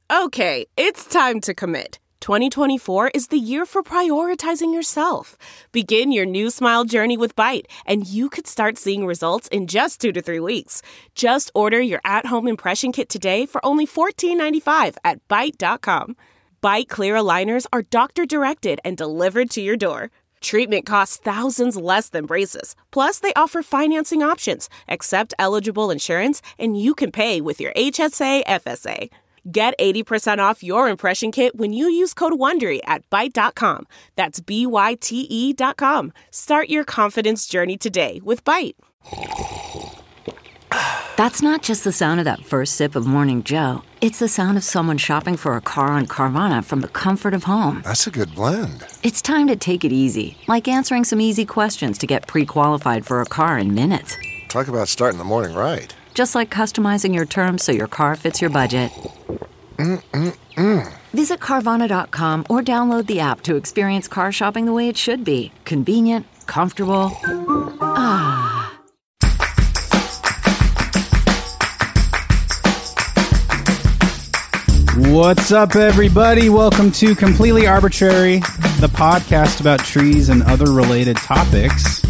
Okay, it's time to commit. 2024 is the year for prioritizing yourself. Begin your new smile journey with Byte, and you could start seeing results in just 2 to 3 weeks. Just order your at-home impression kit today for only $14.95 at Byte.com. Byte Clear aligners are doctor-directed and delivered to your door. Treatment costs thousands less than braces. Plus, they offer financing options, accept eligible insurance, and you can pay with your HSA FSA. Get 80% off your impression kit when you use code WONDERY at Byte.com. That's BYTE.com. Start your confidence journey today with Byte. That's not just the sound of that first sip of Morning Joe. It's the sound of someone shopping for a car on Carvana from the comfort of home. That's a good blend. It's time to take it easy, like answering some easy questions to get pre-qualified for a car in minutes. Talk about starting the morning right. Just like customizing your terms so your car fits your budget. Visit Carvana.com or download the app to experience car shopping the way it should be. Convenient, comfortable. Ah. What's up, everybody? Welcome to Completely Arbitrary, the podcast about trees and other related topics.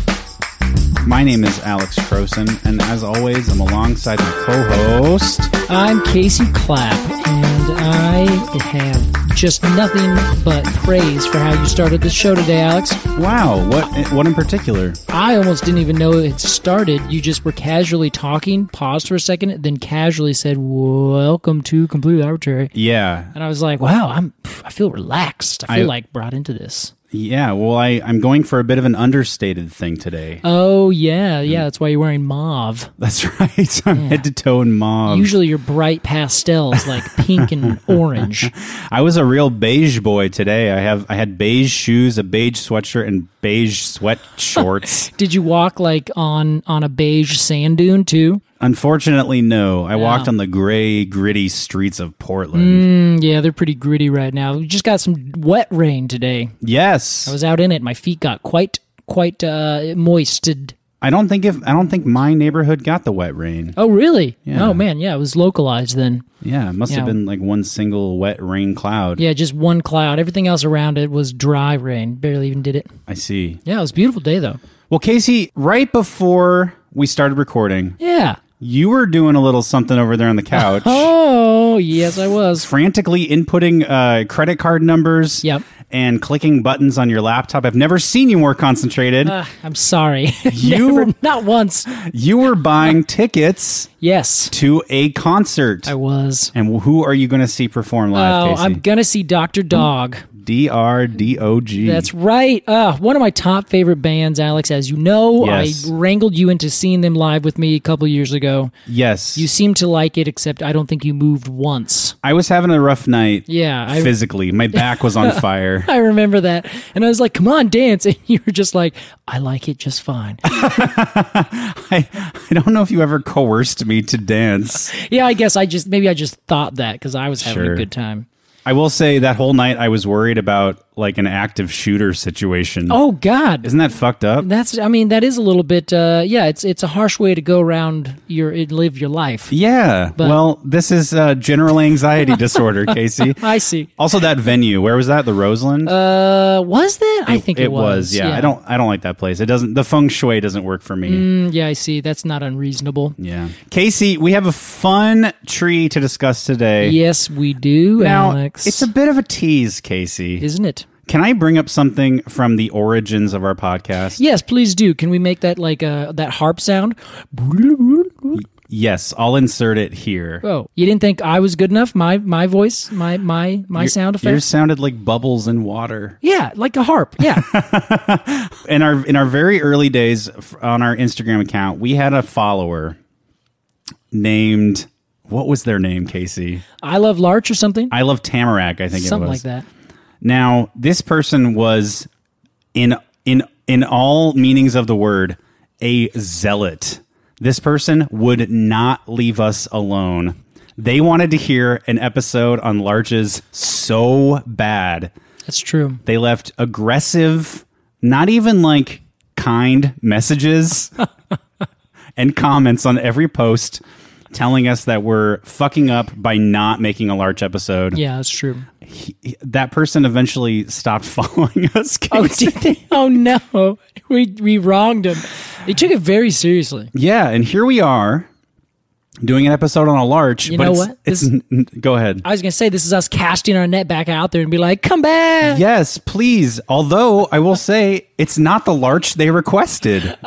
My name is Alex Croson, and as always, I'm alongside my co-host. I'm Casey Clapp, and I have just nothing but praise for how you started the show today, Alex. Wow, what in particular? I almost didn't even know it started. You just were casually talking, paused for a second, then casually said, "Welcome to Completely Arbitrary." Yeah. And I was like, wow, I feel relaxed. I feel like brought into this. Yeah, well, I'm going for a bit of an understated thing today. Oh, yeah, that's why you're wearing mauve. That's right. I'm head to toe in mauve. Usually you're bright pastels like pink and orange. I was a real beige boy today. I had beige shoes, a beige sweatshirt, and beige sweat shorts. Did you walk like on a beige sand dune too? Unfortunately, no. I walked on the gray, gritty streets of Portland. Yeah, they're pretty gritty right now. We just got some wet rain today. Yes. I was out in it. My feet got quite moisted. I don't think my neighborhood got the wet rain. Oh, really? Yeah. Oh, man. Yeah, it was localized then. Yeah, it must have been like one single wet rain cloud. Yeah, just one cloud. Everything else around it was dry rain. Barely even did it. I see. Yeah, it was a beautiful day, though. Well, Casey, right before we started recording, yeah, you were doing a little something over there on the couch. Oh, yes, I was. Frantically inputting credit card numbers. Yep. And clicking buttons on your laptop. I've never seen you more concentrated. I'm sorry. You not once. You were buying tickets. Yes. To a concert. I was. And who are you going to see perform live, Casey? I'm going to see Dr. Dog. DRDOG. That's right. One of my top favorite bands, Alex. As you know, yes. I wrangled you into seeing them live with me a couple years ago. Yes. You seemed to like it, except I don't think you moved once. I was having a rough night. Yeah. Physically. My back was on fire. I remember that. And I was like, come on, dance. And you were just like, I like it just fine. I don't know if you ever coerced me to dance. Yeah, I guess I just thought that because I was having a good time. I will say that whole night I was worried about like an active shooter situation. Oh God. Isn't that fucked up? That is a little bit, it's a harsh way to go around live your life. Yeah. But, well, this is general anxiety disorder, Casey. I see. Also that venue, where was that? The Roseland? Was that? I think it was. Yeah. I don't like that place. The feng shui doesn't work for me. Yeah, I see. That's not unreasonable. Yeah. Casey, we have a fun tree to discuss today. Yes, we do, now, Alex. It's a bit of a tease, Casey. Isn't it? Can I bring up something from the origins of our podcast? Yes, please do. Can we make that like that harp sound? Yes, I'll insert it here. Oh, you didn't think I was good enough? My voice, my sound effect. Yours sounded like bubbles in water. Yeah, like a harp. Yeah. In our very early days on our Instagram account, we had a follower named, what was their name, Casey? I Love Larch or something. I Love Tamarack, I think something it was. Something like that. Now, this person was, in all meanings of the word, a zealot. This person would not leave us alone. They wanted to hear an episode on larches so bad. That's true. They left aggressive, not even like kind messages and comments on every post. telling us that we're fucking up by not making a larch episode. Yeah, that's true. That person eventually stopped following us. Oh, Casey. did they? Oh, no. We wronged him. They took it very seriously. Yeah, and here we are doing an episode on a larch. You but know it's, what? It's go ahead. I was going to say, this is us casting our net back out there and be like, come back. Yes, please. Although I will say it's not the larch they requested.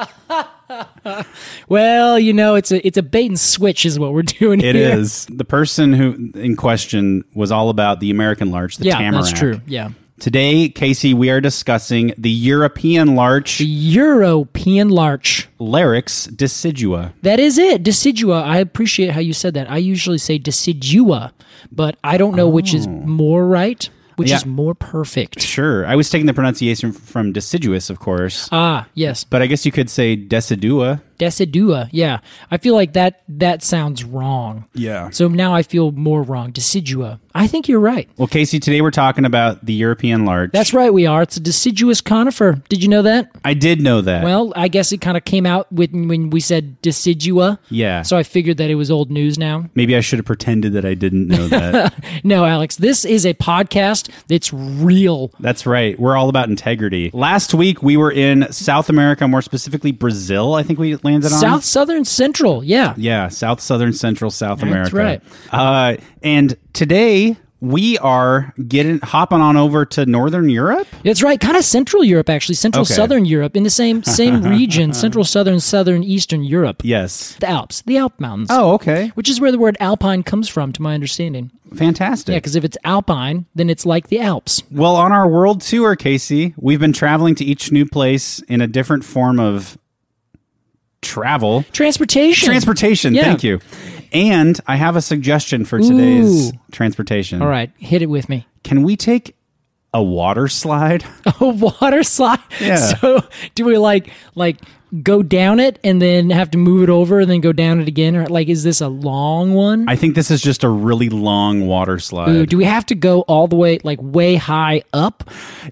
Well, it's a bait and switch is what we're doing It here. is. The person who in question was all about the American larch, the tamarack. That's true. Yeah. Today, Casey, we are discussing the European larch, The European larch. Larix decidua. That is it. Decidua. I appreciate how you said that. I usually say decidua, but I don't know which is more right, which Yeah. is more perfect. Sure. I was taking the pronunciation from deciduous, of course. Ah, yes. But I guess you could say decidua. Decidua. Yeah. I feel like that sounds wrong. Yeah. So now I feel more wrong. Decidua. I think you're right. Well, Casey, today we're talking about the European larch. That's right, we are. It's a deciduous conifer. Did you know that? I did know that. Well, I guess it kind of came out when we said decidua. Yeah. So I figured that it was old news now. Maybe I should have pretended that I didn't know that. No, Alex, this is a podcast that's real. That's right. We're all about integrity. Last week, we were in South America, more specifically Brazil, I think we landed on. South, Southern, Central. Yeah. Yeah, South, Southern, Central, South That's America. Right. And today, we are hopping on over to Northern Europe. That's right. Kind of Central Europe, actually. Central, Okay. Southern Europe. In the same region. Central, Southern, Eastern Europe. Yes. The Alps. The Alp Mountains. Oh, okay. Which is where the word alpine comes from, to my understanding. Fantastic. Yeah, because if it's alpine, then it's like the Alps. Well, on our world tour, Casey, we've been traveling to each new place in a different form of travel. Transportation. Yeah. Thank you. And I have a suggestion for today's transportation. All right. Hit it with me. Can we take a water slide? A water slide? Yeah. So do we like go down it and then have to move it over and then go down it again? Or is this a long one? I think this is just a really long water slide. Ooh, do we have to go all the way, way high up?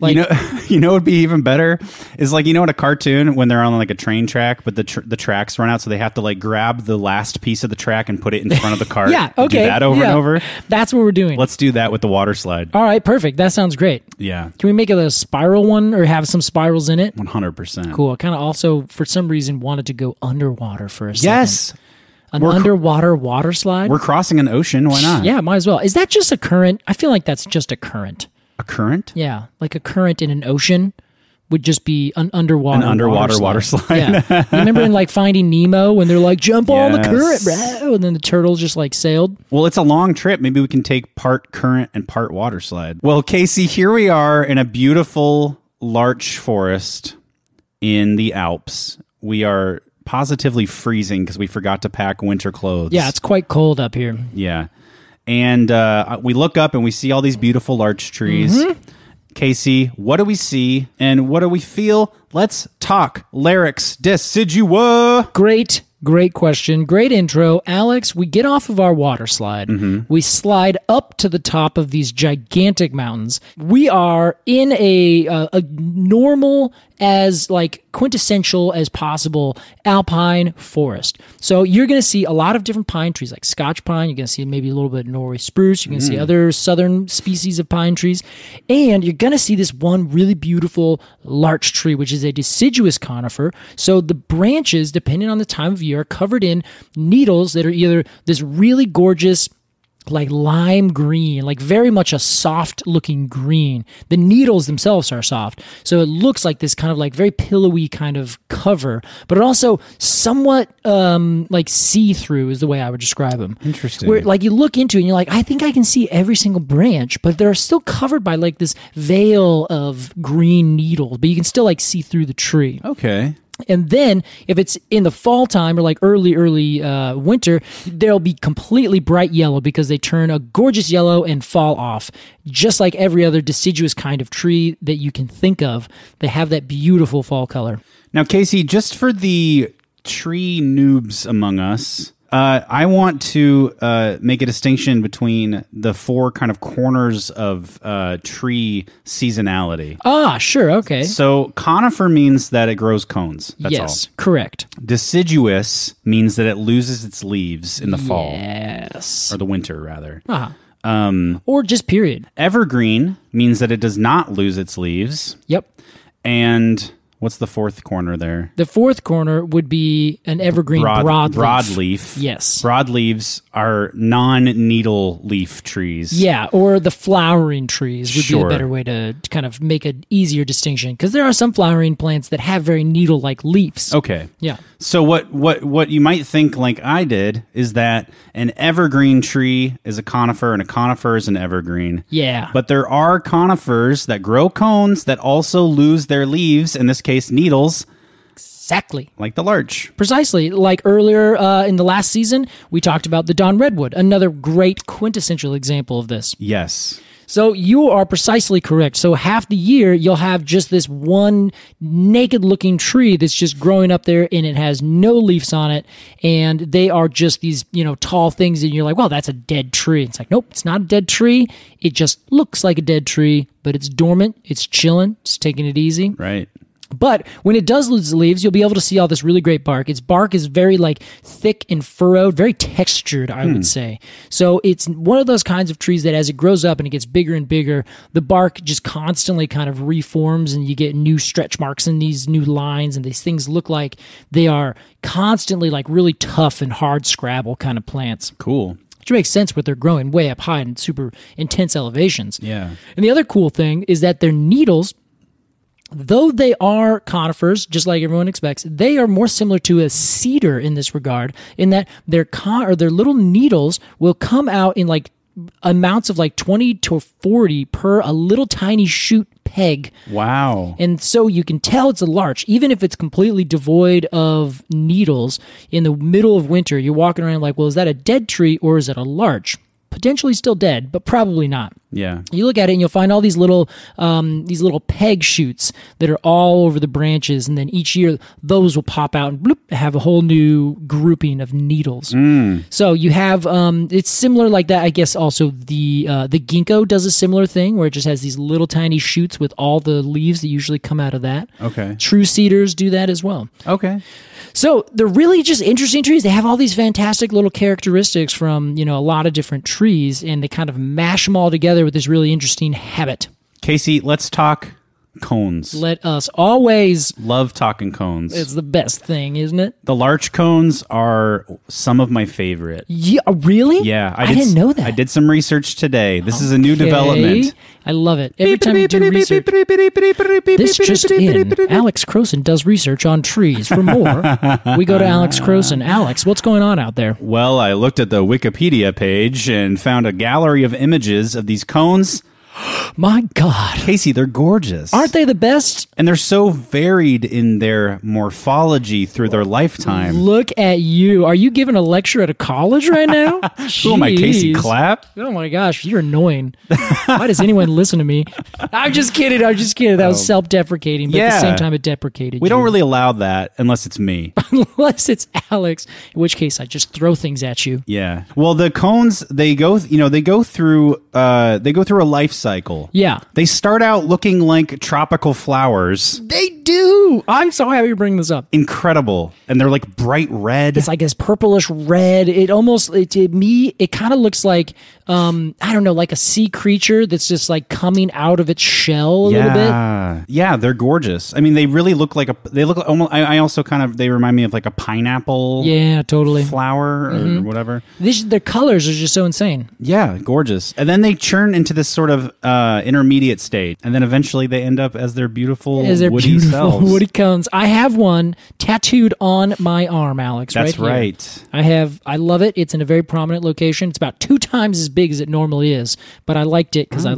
You know what would be even better is in a cartoon when they're on a train track, but the tracks run out, so they have to grab the last piece of the track and put it in front of the cart. Yeah, okay. Do that over and over. That's what we're doing. Let's do that with the water slide. All right, perfect. That sounds great. Yeah. Can we make it a spiral one or have some spirals in it? 100%. Cool. I kind of also, for some reason, wanted to go underwater for a second. Yes. An underwater water slide? We're crossing an ocean. Why not? Yeah, might as well. Is that just a current? I feel like that's just a current. A current? Yeah, like a current in an ocean would just be an underwater water slide. Yeah. You remember in Finding Nemo when they're like, jump on the Yes. current, bro, and then the turtles just sailed? Well, it's a long trip. Maybe we can take part current and part water slide. Well, Casey, here we are in a beautiful larch forest in the Alps. We are positively freezing because we forgot to pack winter clothes. Yeah, it's quite cold up here. Yeah. And we look up and we see all these beautiful larch trees. Mm-hmm. Casey, what do we see and what do we feel? Let's talk Larix decidua. Great question. Great intro. Alex, we get off of our water slide. Mm-hmm. We slide up to the top of these gigantic mountains. We are in a normal, as quintessential as possible alpine forest. So you're going to see a lot of different pine trees, like Scotch pine. You're going to see maybe a little bit of Norway spruce. You're going to see other southern species of pine trees. And you're going to see this one really beautiful larch tree, which is a deciduous conifer. So the branches, depending on the time of year, are covered in needles that are either this really gorgeous lime green, very much a soft looking green. The needles themselves are soft. So it looks like this kind of very pillowy kind of cover, but it also somewhat see-through is the way I would describe them. Interesting. Where you look into it and you're like, I think I can see every single branch, but they're still covered by this veil of green needles, but you can still see through the tree. Okay. And then if it's in the fall time or early winter, they'll be completely bright yellow because they turn a gorgeous yellow and fall off. Just like every other deciduous kind of tree that you can think of, they have that beautiful fall color. Now, Casey, just for the tree noobs among us, I want to make a distinction between the four kind of corners of tree seasonality. Ah, sure, okay. So conifer means that it grows cones. That's yes, correct. all. Deciduous means that it loses its leaves in the fall. Yes. Or the winter, rather. Or just period. Evergreen means that it does not lose its leaves. Yep. And what's the fourth corner there? The fourth corner would be an evergreen broadleaf. Broadleaf. Yes. Broadleaves are non-needle leaf trees. Yeah, or the flowering trees would be Sure. a better way to kind of make an easier distinction, because there are some flowering plants that have very needle-like leaves. Okay. Yeah. So what you might think, like I did, is that an evergreen tree is a conifer and a conifer is an evergreen. Yeah. But there are conifers that grow cones that also lose their leaves, in this case needles, Exactly. like the larch. Precisely. Like earlier in the last season, we talked about the Don Redwood, another great quintessential example of this. Yes. So you are precisely correct. So half the year, you'll have just this one naked-looking tree that's just growing up there, and it has no leaves on it, and they are just these, tall things, and you're like, well, that's a dead tree. It's like, nope, it's not a dead tree. It just looks like a dead tree, but it's dormant, it's chilling, it's taking it easy. Right. But when it does lose the leaves, you'll be able to see all this really great bark. Its bark is very thick and furrowed, very textured, I would say. So it's one of those kinds of trees that as it grows up and it gets bigger and bigger, the bark just constantly kind of reforms, and you get new stretch marks and these new lines, and these things look like they are constantly really tough and hard scrabble kind of plants. Cool. Which makes sense with they're growing way up high in super intense elevations. Yeah. And the other cool thing is that their needles, though they are conifers, just like everyone expects, they are more similar to a cedar in this regard, in that their little needles will come out in amounts of 20 to 40 per a little tiny shoot peg. Wow. And so you can tell it's a larch, even if it's completely devoid of needles. In the middle of winter, you're walking around well, is that a dead tree or is it a larch? Potentially still dead, but probably not. Yeah. You look at it and you'll find all these little peg shoots that are all over the branches, and then each year those will pop out and bloop, have a whole new grouping of needles. So you have it's similar like that. I guess also the ginkgo does a similar thing where it just has these little tiny shoots with all the leaves that usually come out of that. Okay. True cedars do that as well. Okay. So they're really just interesting trees. They have all these fantastic little characteristics from, a lot of different trees, and they kind of mash them all together with this really interesting habit. Casey, let's talk cones. Let us always. Love talking cones. It's the best thing, isn't it? The larch cones are some of my favorite. Yeah, really? Yeah. I didn't know that. I did some research today. This is a new development. I love it. Every time you do research. This just in. Alex Croson does research on trees. For more, we go to Alex Croson. Alex, what's going on out there? Well, I looked at the Wikipedia page and found a gallery of images of these cones. My God. Casey, they're gorgeous. Aren't they the best? And they're so varied in their morphology through their lifetime. Look at you. Are you giving a lecture at a college right now? Who am I, Casey Clapp? Oh my gosh, you're annoying. Why does anyone listen to me? I'm just kidding. That was self-deprecating, but at the same time it deprecated We you. don't really allow that unless it's me. Unless it's Alex, in which case I just throw things at you. Yeah. Well, the cones, they go through a life cycle. Yeah. They start out looking like tropical flowers. They do. I'm so happy you're bringing this up. Incredible. And they're bright red. It's like this purplish red. It almost, to me, it kind of looks like, I don't know, like a sea creature that's just coming out of its shell a little bit. Yeah, they're gorgeous. I mean, they really look they look almost, I also they remind me of a pineapple. Yeah, totally. Flower or whatever. Their colors are just so insane. Yeah, gorgeous. And then they churn into this sort of intermediate state, and then eventually they end up as their beautiful woody selves. Woody cones. I have one tattooed on my arm, Alex. That's right. right. I love it. It's in a very prominent location. It's about 2 times as big as it normally is, but I liked it because I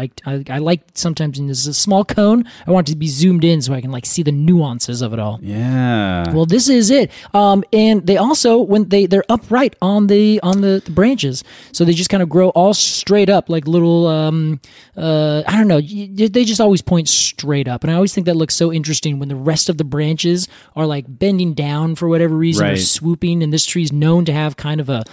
like sometimes in this small cone. I want it to be zoomed in so I can see the nuances of it all. Yeah. Well, this is it. And they also, when they're upright on the branches, so they just kind of grow all straight up like little I don't know, they just always point straight up. And I always think that looks so interesting when the rest of the branches are like bending down for whatever reason, or Right. swooping. And this tree is known to have kind of a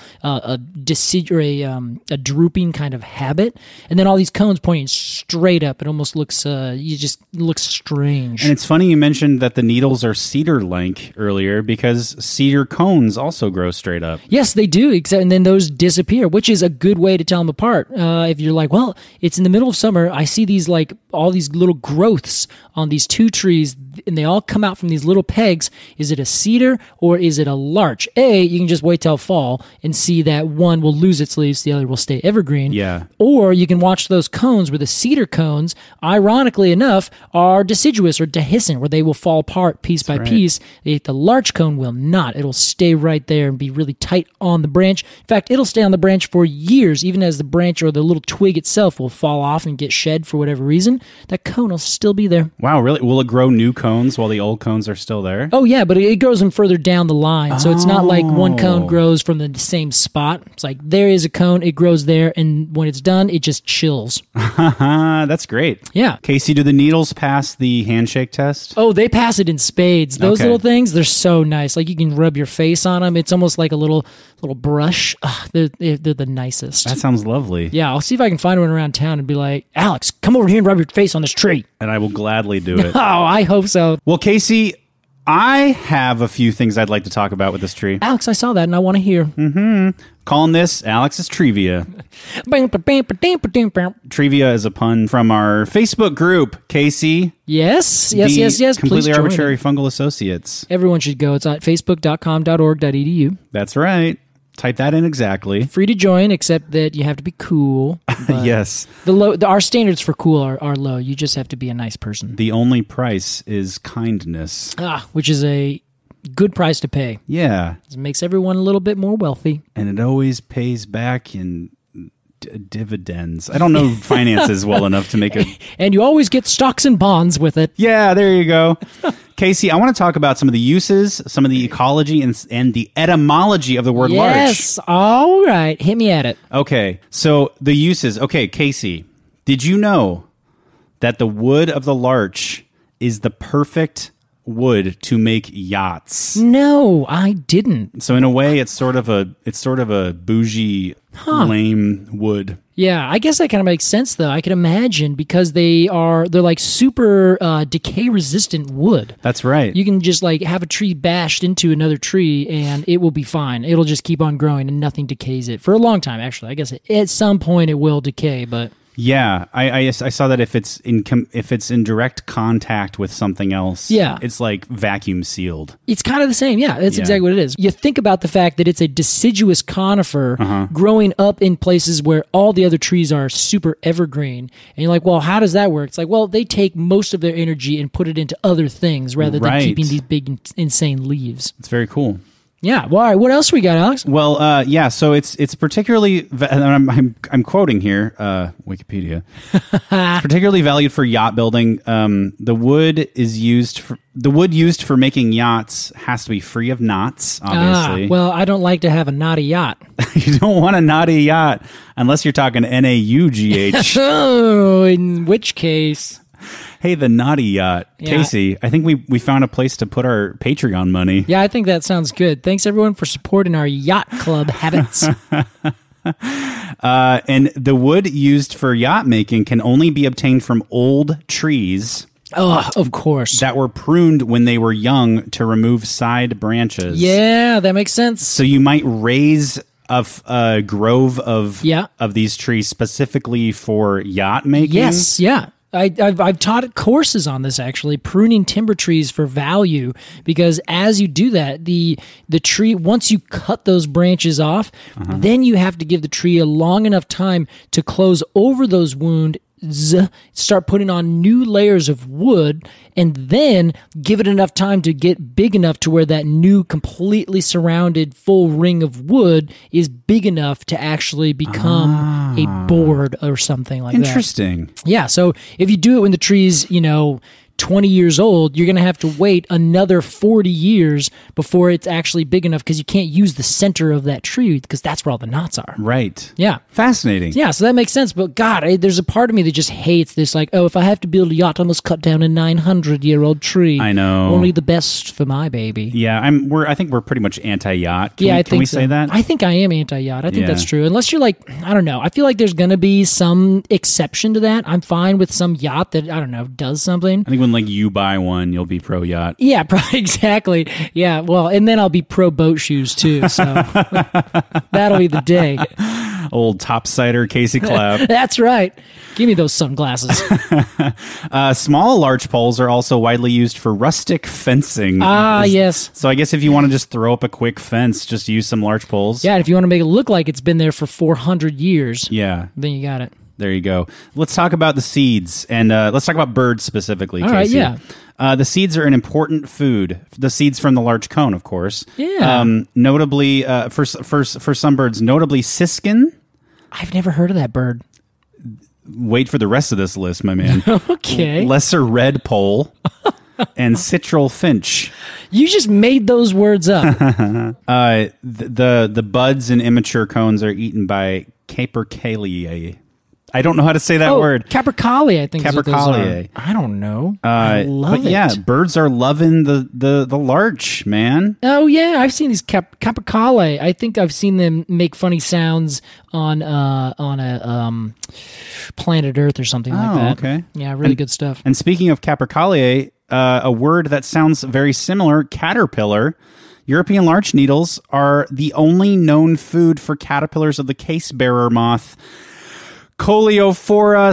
drooping kind of habit. And then all these cones pointing straight up. It almost looks, looks strange. And it's funny you mentioned that the needles are cedar-like earlier because cedar cones also grow straight up. Yes, they do. And then those disappear, which is a good way to tell them apart. If you're like, well, it's in the middle of summer, I see these like all these little growths on these two trees, and they all come out from these little pegs. Is it a cedar or is it a larch? You can just wait till fall and see that one will lose its leaves, the other will stay evergreen. Yeah. Or you can watch those cones where the cedar cones, ironically enough, are deciduous or dehiscent, where they will fall apart piece by piece. The larch cone will not. It'll stay right there and be really tight on the branch. In fact, it'll stay on the branch for years, even as the branch or the little twig itself will fall off and get shed for whatever reason. That cone will still be there. Wow, really? Will it grow new cones while the old cones are still there? Oh, yeah, but it grows them further down the line. So it's not like one cone grows from the same spot. It's like there is a cone, it grows there, and when it's done, it just chills. That's great. Yeah. Casey, do the needles pass the handshake test? Oh, they pass it in spades. Those Okay. little things, they're so nice. Like you can rub your face on them. It's almost like a little brush. They're the nicest. That sounds lovely. Yeah, I'll see if I can find one around town and be like, Alex, come over here and rub your face on this tree. And I will gladly do it. Oh, I hope so. Well, Casey, I have a few things I'd like to talk about with this tree. Alex, I saw that and I want to hear. Calling this Alex's Trivia. Yes, Trivia is a pun from our Facebook group, Casey. yes. The Please Completely join Arbitrary it. Fungal Associates. Everyone should go. It's at facebook.com.org.edu. That's right. Type that in exactly. Free to join, except that you have to be cool. But Yes. our standards for cool are low. You just have to be a nice person. The only price is kindness. Which is a good price to pay. Yeah. It makes everyone a little bit more wealthy. And it always pays back in dividends. I don't know finances well enough to make a... And you always get stocks and bonds with it. Yeah, there you go. Casey, I want to talk about some of the uses, some of the ecology, and the etymology of the word larch. Yes. All right. Hit me at it. Okay, so the uses. Okay, Casey, did you know that the wood of the larch is the perfect wood to make yachts? No, I didn't. So in a way, it's sort of a bougie, lame wood. Yeah, I guess that kind of makes sense though. I can imagine because they're like super decay resistant wood. That's right. You can just like have a tree bashed into another tree and it will be fine. It'll just keep on growing and nothing decays it for a long time. Actually, I guess at some point it will decay, but Yeah, I saw that if it's in direct contact with something else, Yeah. it's like vacuum sealed. it's kind of the same. Yeah, that's Yeah. exactly what it is. You think about the fact that it's a deciduous conifer growing up in places where all the other trees are super evergreen. And you're like, well, how does that work? It's like, well, they take most of their energy and put it into other things rather than Right. keeping these big, insane leaves. It's very cool. Yeah. Well, all right. What else we got, Alex? Well, yeah. So it's particularly, and I'm quoting here, Wikipedia. It's particularly valued for yacht building. The wood used for making yachts has to be free of knots. Obviously, Well, I don't like to have a knotty yacht. you don't want a knotty yacht unless you're talking NAUGH. Oh, in which case. Hey, the naughty yacht, Yeah. Casey. I think we found a place to put our Patreon money. Yeah, I think that sounds good. Thanks, everyone, for supporting our yacht club habits. And the wood used for yacht making can only be obtained from old trees Oh, of course. that were pruned when they were young to remove side branches. Yeah, that makes sense. So you might raise a grove of Yeah. these trees specifically for yacht making. Yes, yeah. I've taught courses on this actually, pruning timber trees for value, because as you do that, the tree, once you cut those branches off, then you have to give the tree a long enough time to close over those wounds, start putting on new layers of wood, and then give it enough time to get big enough to where that new completely surrounded full ring of wood is big enough to actually become a board or something like that. Interesting. Yeah, so if you do it when the tree's, 20 years old, you're going to have to wait another 40 years before it's actually big enough because you can't use the center of that tree because that's where all the knots are. Right. Yeah. Fascinating. Yeah, so that makes sense. But God, there's a part of me that just hates this. Like, oh, if I have to build a yacht, I must cut down a 900-year-old tree. I know. Only the best for my baby. Yeah, I think we're pretty much anti-yacht. Can we so. say that? I think I am anti-yacht. I think Yeah. that's true. Unless you're like, I don't know. I feel like there's going to be some exception to that. I'm fine with some yacht that, I don't know, does something. I think when like you buy one, you'll be pro-yacht. Yeah, exactly. Yeah, well, and then I'll be pro boat shoes too. So that'll be the day. Old topsider Casey Clapp. That's right. Give me those sunglasses. Small larch poles are also widely used for rustic fencing. Yes. So I guess if you want to just throw up a quick fence, just use some larch poles. Yeah, and if you want to make it look like it's been there for 400 years, Yeah. then you got it. There you go. Let's talk about the seeds, and let's talk about birds specifically, All Casey. right, yeah. The seeds are an important food. The seeds from the larch cone, of course. Yeah. Notably, for some birds, notably siskin. I've never heard of that bird. Wait for the rest of this list, my man. Okay. Lesser red pole and citral finch. You just made those words up. The buds and immature cones are eaten by capercaillie. I don't know how to say that word. Capercaillie, I think. Capercaillie. I don't know. I love it. Yeah, birds are loving the larch, man. Oh yeah, I've seen these capercaillie. I think I've seen them make funny sounds on a Planet Earth or something like that. Okay. Yeah, really good stuff. And speaking of capercaillie, a word that sounds very similar, caterpillar. European larch needles are the only known food for caterpillars of the case bearer moth, Coleophora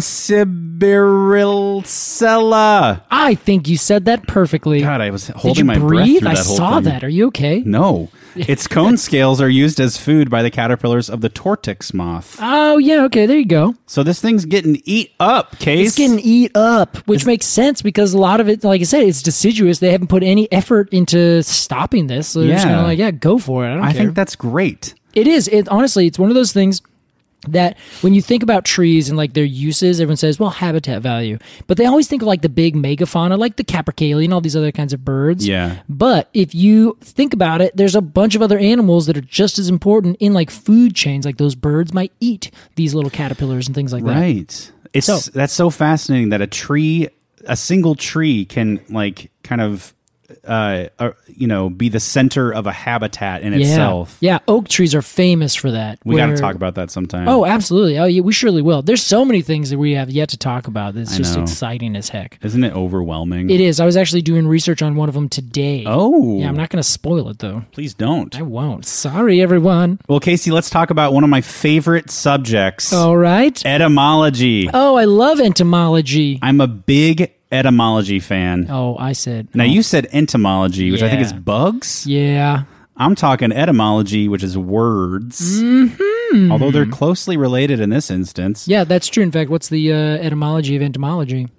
sibyrilcella. I think you said that perfectly. God, I was Did you holding my breath breathe? through I that whole saw thing. that. Are you okay? No. Its cone scales are used as food by the caterpillars of the tortoise moth. Oh yeah, okay, there you go. So this thing's getting eat up, Case. It's getting eat up, which makes sense because a lot of it, like I said, it's deciduous. They haven't put any effort into stopping this. So they're just kind of like, yeah, go for it. I don't care. I think that's great. It is. Honestly, it's one of those things that when you think about trees and like their uses, everyone says, well, habitat value. But they always think of like the big megafauna, like the capercaillie and all these other kinds of birds. Yeah. But if you think about it, there's a bunch of other animals that are just as important in like food chains. Like those birds might eat these little caterpillars and things like that. Right. That's so fascinating that a single tree can like kind of be the center of a habitat in itself. Yeah, oak trees are famous for that. We got to talk about that sometime. Oh, absolutely. Oh, yeah, we surely will. There's so many things that we have yet to talk about that's just know. exciting as heck. Isn't it overwhelming? It is. I was actually doing research on one of them today. Oh. Yeah, I'm not going to spoil it, though. Please don't. I won't. Sorry, everyone. Well, Casey, let's talk about one of my favorite subjects. All right. Etymology. Oh, I love entomology. I'm a big etymology fan. Oh, I said. Now, you said entomology, which I think Yeah. is bugs. Yeah. I'm talking etymology, which is words. Mm-hmm. Although they're closely related in this instance. Yeah, that's true. In fact, what's the etymology of entomology?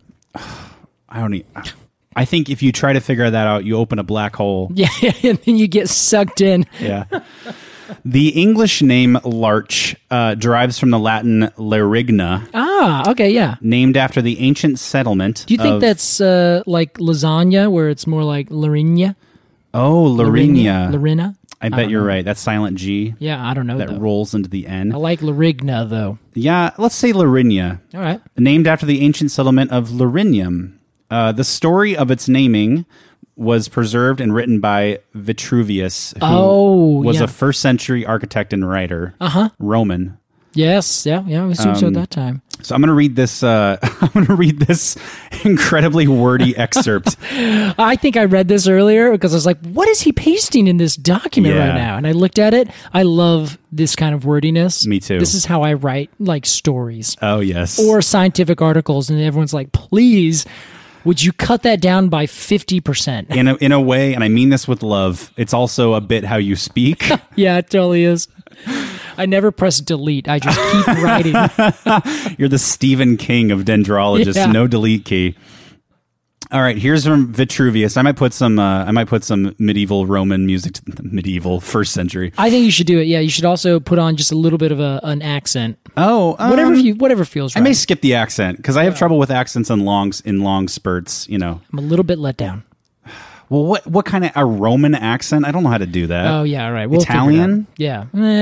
I think if you try to figure that out, you open a black hole. Yeah, and then you get sucked in. Yeah. The English name larch derives from the Latin larigna, Ah, okay, yeah. named after the ancient settlement. Do you think that's like lasagna, where it's more like Larinia? Oh, Larigna. Larina? I bet you're right. That's silent G. Yeah, I don't know, That though. rolls into the N. I like Larigna, though. Yeah, let's say Larigna. All right. Named after the ancient settlement of Larinium. The story of its naming was preserved and written by Vitruvius, who was yeah. a first century architect and writer, Roman. Yes, yeah, I assume so at that time. So I'm going to read this. I'm going to read this incredibly wordy excerpt. I think I read this earlier because I was like, what is he pasting in this document Yeah. right now? And I looked at it. I love this kind of wordiness. Me too. This is how I write like stories Oh yes. or scientific articles. And everyone's like, please, would you cut that down by 50%? in a way, and I mean this with love. It's also a bit how you speak. Yeah, it totally is. I never press delete. I just keep writing. You're the Stephen King of dendrologists. Yeah. No delete key. All right, here's from Vitruvius. I might put some medieval Roman music, medieval first century. I think you should do it. Yeah, you should also put on just a little bit of an accent. Oh, whatever feels right. I may skip the accent because I have trouble with accents in long spurts. You know, I'm a little bit let down. Well, what kind of a Roman accent? I don't know how to do that. Oh yeah, all right. We'll Italian? Yeah.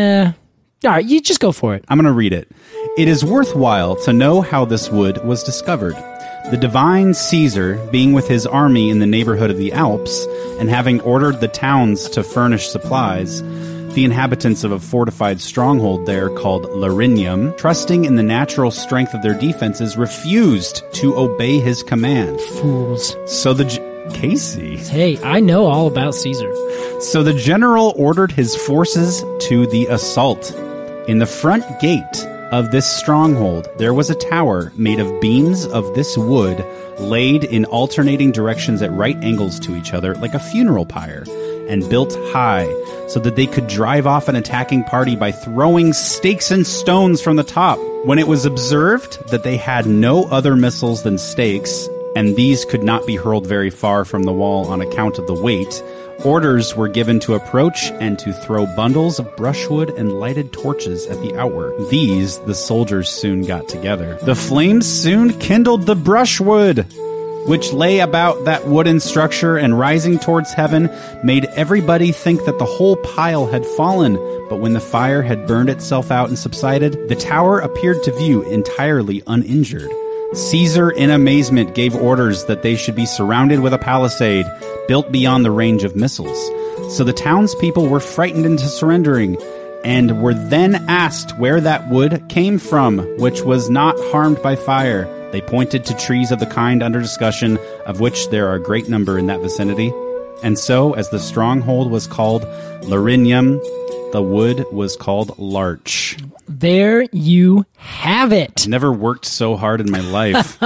All right, you just go for it. I'm going to read it. It is worthwhile to know how this wood was discovered. The divine Caesar, being with his army in the neighborhood of the Alps, and having ordered the towns to furnish supplies, the inhabitants of a fortified stronghold there called Larinium, trusting in the natural strength of their defenses, refused to obey his command. Fools. So Casey. Hey, I know all about Caesar. So the general ordered his forces to the assault. In the front gate of this stronghold, there was a tower made of beams of this wood, laid in alternating directions at right angles to each other, like a funeral pyre, and built high, so that they could drive off an attacking party by throwing stakes and stones from the top. When it was observed that they had no other missiles than stakes, and these could not be hurled very far from the wall on account of the weight, orders were given to approach and to throw bundles of brushwood and lighted torches at the outwork. These the soldiers soon got together. The flames soon kindled the brushwood, which lay about that wooden structure, and rising towards heaven, made everybody think that the whole pile had fallen. But when the fire had burned itself out and subsided, the tower appeared to view entirely uninjured. Caesar, in amazement, gave orders that they should be surrounded with a palisade built beyond the range of missiles. So the townspeople were frightened into surrendering, and were then asked where that wood came from, which was not harmed by fire. They pointed to trees of the kind under discussion, of which there are a great number in that vicinity. And so, as the stronghold was called Larinium, the wood was called larch. There you have it. Never worked so hard in my life.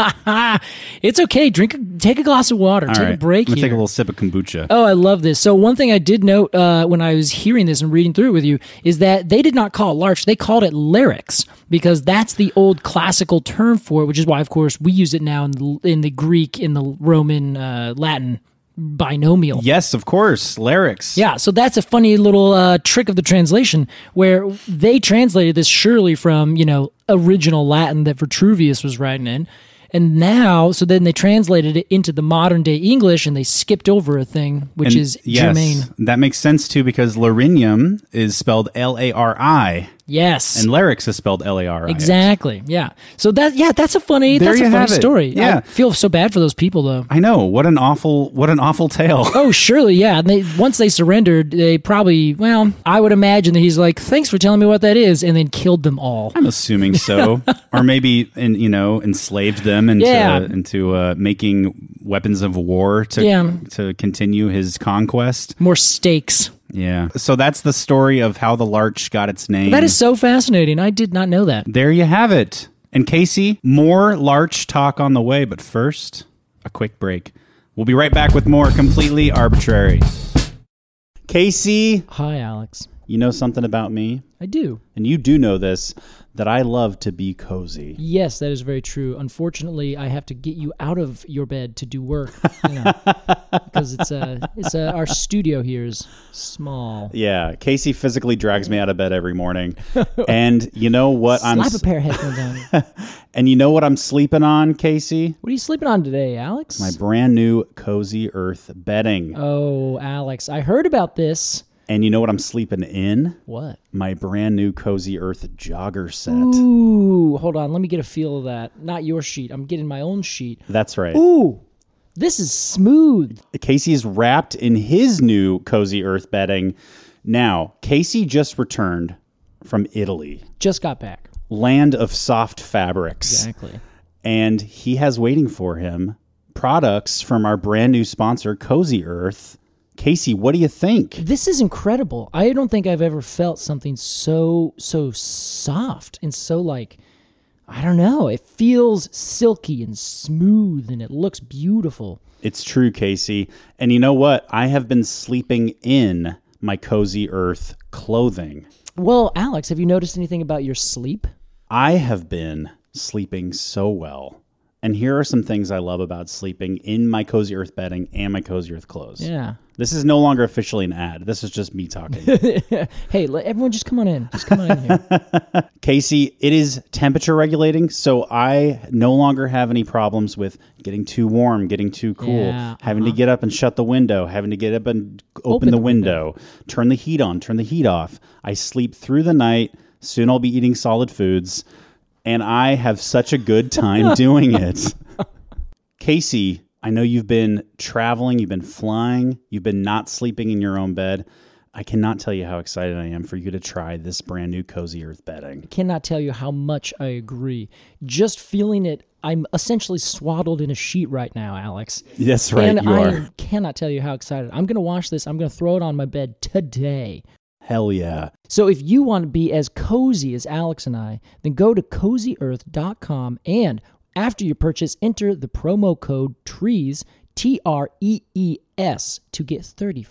It's okay. Take a glass of water. All take right. a break I'm gonna here. take a little sip of kombucha. Oh, I love this. So one thing I did note when I was hearing this and reading through it with you is that they did not call it larch. They called it larix, because that's the old classical term for it, which is why, of course, we use it now in the Greek, in the Roman, Latin binomial. Yes, of course. Larix. Yeah, so that's a funny little trick of the translation, where they translated this surely from, original Latin that Vitruvius was writing in. And now, so then they translated it into the modern day English, and they skipped over a thing, which is germane. That makes sense too, because Larinium is spelled L-A-R-I. Yes. And larix is spelled L-A-R-I. Exactly. Yeah. So that's a funny story. Yeah. I feel so bad for those people though. I know. What an awful tale. Oh, surely, yeah. And once they surrendered, they probably, I would imagine that he's like, "Thanks for telling me what that is," and then killed them all. I'm assuming so. Or maybe enslaved them into making weapons of war to continue his conquest. More stakes. Yeah. So that's the story of how the larch got its name. That is so fascinating. I did not know that. There you have it. And Casey, more larch talk on the way, but first, a quick break. We'll be right back with more Completely Arbitrary. Casey. Hi, Alex. You know something about me? I do. And you do know this, that I love to be cozy. Yes, that is very true. Unfortunately, I have to get you out of your bed to do work, because it's our studio here is small. Yeah, Casey physically drags me out of bed every morning. And you know what? Slap a pair of headphones on. And you know what I'm sleeping on, Casey? What are you sleeping on today, Alex? My brand new Cozy Earth bedding. Oh, Alex, I heard about this. And you know what I'm sleeping in? What? My brand new Cozy Earth jogger set. Ooh, hold on. Let me get a feel of that. Not your sheet. I'm getting my own sheet. That's right. Ooh, this is smooth. Casey's wrapped in his new Cozy Earth bedding. Now, Casey just returned from Italy. Just got back. Land of soft fabrics. Exactly. And he has waiting for him products from our brand new sponsor, Cozy Earth. Casey, what do you think? This is incredible. I don't think I've ever felt something so soft and so I don't know. It feels silky and smooth, and it looks beautiful. It's true, Casey. And you know what? I have been sleeping in my Cozy Earth clothing. Well, Alex, have you noticed anything about your sleep? I have been sleeping so well And here are some things I love about sleeping in my Cozy Earth bedding and my Cozy Earth clothes. Yeah. This is no longer officially an ad. This is just me talking. Hey, everyone just come on in. Just come on in here. Casey, it is temperature regulating, so I no longer have any problems with getting too warm, getting too cool, having to get up and shut the window, having to get up and open the window, turn the heat on, turn the heat off. I sleep through the night. Soon I'll be eating solid foods. And I have such a good time doing it. Casey, I know you've been traveling, you've been flying, you've been not sleeping in your own bed. I cannot tell you how excited I am for you to try this brand new Cozy Earth bedding. Cannot tell you how much I agree. Just feeling it, I'm essentially swaddled in a sheet right now, Alex. That's right, and you I are. Cannot tell you how excited. I'm going to wash this. I'm going to throw it on my bed today. Hell yeah. So if you want to be as cozy as Alex and I, then go to CozyEarth.com and after you purchase, enter the promo code TREES, TREES, to get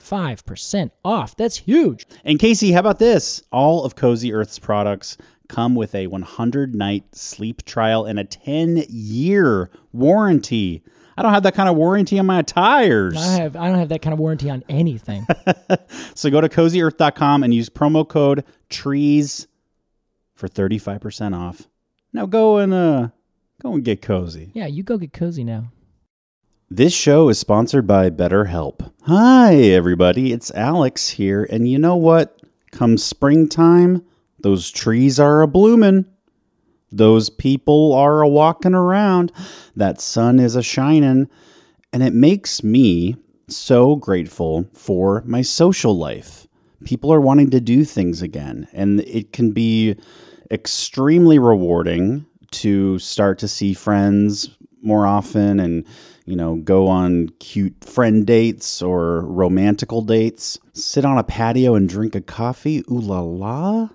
35% off. That's huge. And Casey, how about this? All of Cozy Earth's products come with a 100-night sleep trial and a 10-year warranty. I don't have that kind of warranty on my tires. I don't have that kind of warranty on anything. So go to CozyEarth.com and use promo code TREES for 35% off. Now go and get cozy. Yeah, you go get cozy now. This show is sponsored by BetterHelp. Hi, everybody. It's Alex here. And you know what? Come springtime, those trees are a-bloomin'. Those people are a-walking around. That sun is a-shining. And it makes me so grateful for my social life. People are wanting to do things again. And it can be extremely rewarding to start to see friends more often and, go on cute friend dates or romantical dates. Sit on a patio and drink a coffee. Ooh la la.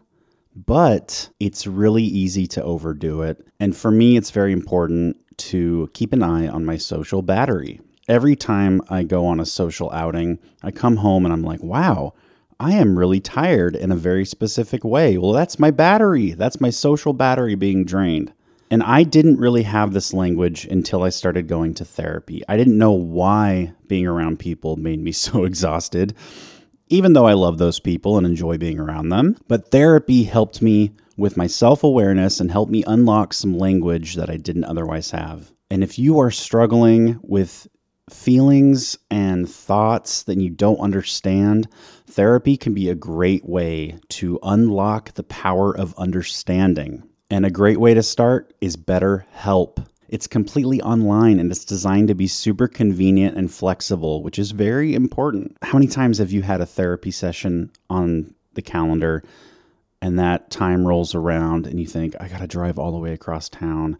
But it's really easy to overdo it. And for me, it's very important to keep an eye on my social battery. Every time I go on a social outing, I come home and I'm like, wow, I am really tired in a very specific way. Well, that's my battery. That's my social battery being drained. And I didn't really have this language until I started going to therapy. I didn't know why being around people made me so exhausted, even though I love those people and enjoy being around them. But therapy helped me with my self-awareness and helped me unlock some language that I didn't otherwise have. And if you are struggling with feelings and thoughts that you don't understand, therapy can be a great way to unlock the power of understanding. And a great way to start is BetterHelp. It's completely online and it's designed to be super convenient and flexible, which is very important. How many times have you had a therapy session on the calendar and that time rolls around and you think, I got to drive all the way across town.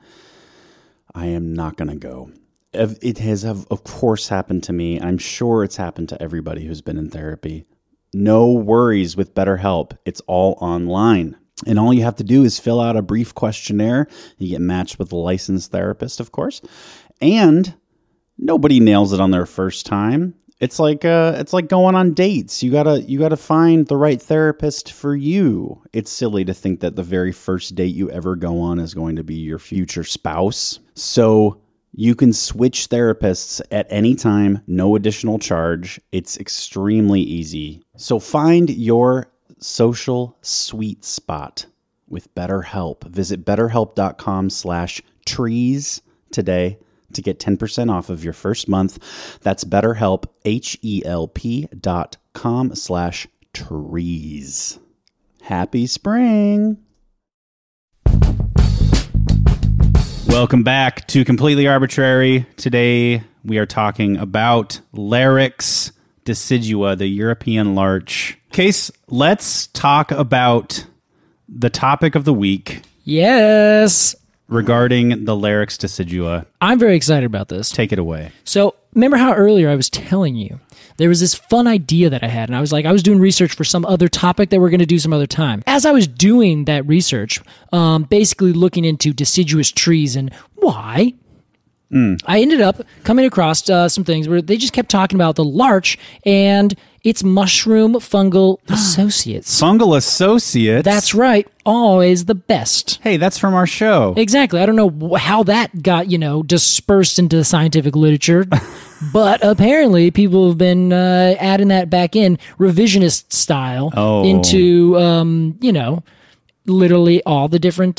I am not going to go. It has, of course, happened to me. I'm sure it's happened to everybody who's been in therapy. No worries with BetterHelp. It's all online. And all you have to do is fill out a brief questionnaire. You get matched with a licensed therapist, of course. And nobody nails it on their first time. It's like going on dates. You gotta find the right therapist for you. It's silly to think that the very first date you ever go on is going to be your future spouse. So you can switch therapists at any time, no additional charge. It's extremely easy. So find your social sweet spot with BetterHelp. Visit BetterHelp.com/trees today to get 10% off of your first month. That's BetterHelp, HELP.com/trees. Happy spring. Welcome back to Completely Arbitrary. Today we are talking about Larix decidua, the European larch. Case, let's talk about the topic of the week. Yes. Regarding the Larix decidua. I'm very excited about this. Take it away. So, remember how earlier I was telling you there was this fun idea that I had, and I was doing research for some other topic that we're going to do some other time. As I was doing that research, basically looking into deciduous trees and why, I ended up coming across some things where they just kept talking about the larch, and It's Mushroom Fungal Associates. Fungal Associates? That's right. Always the best. Hey, that's from our show. Exactly. I don't know how that got, dispersed into the scientific literature, but apparently people have been adding that back in revisionist style into, literally all the different,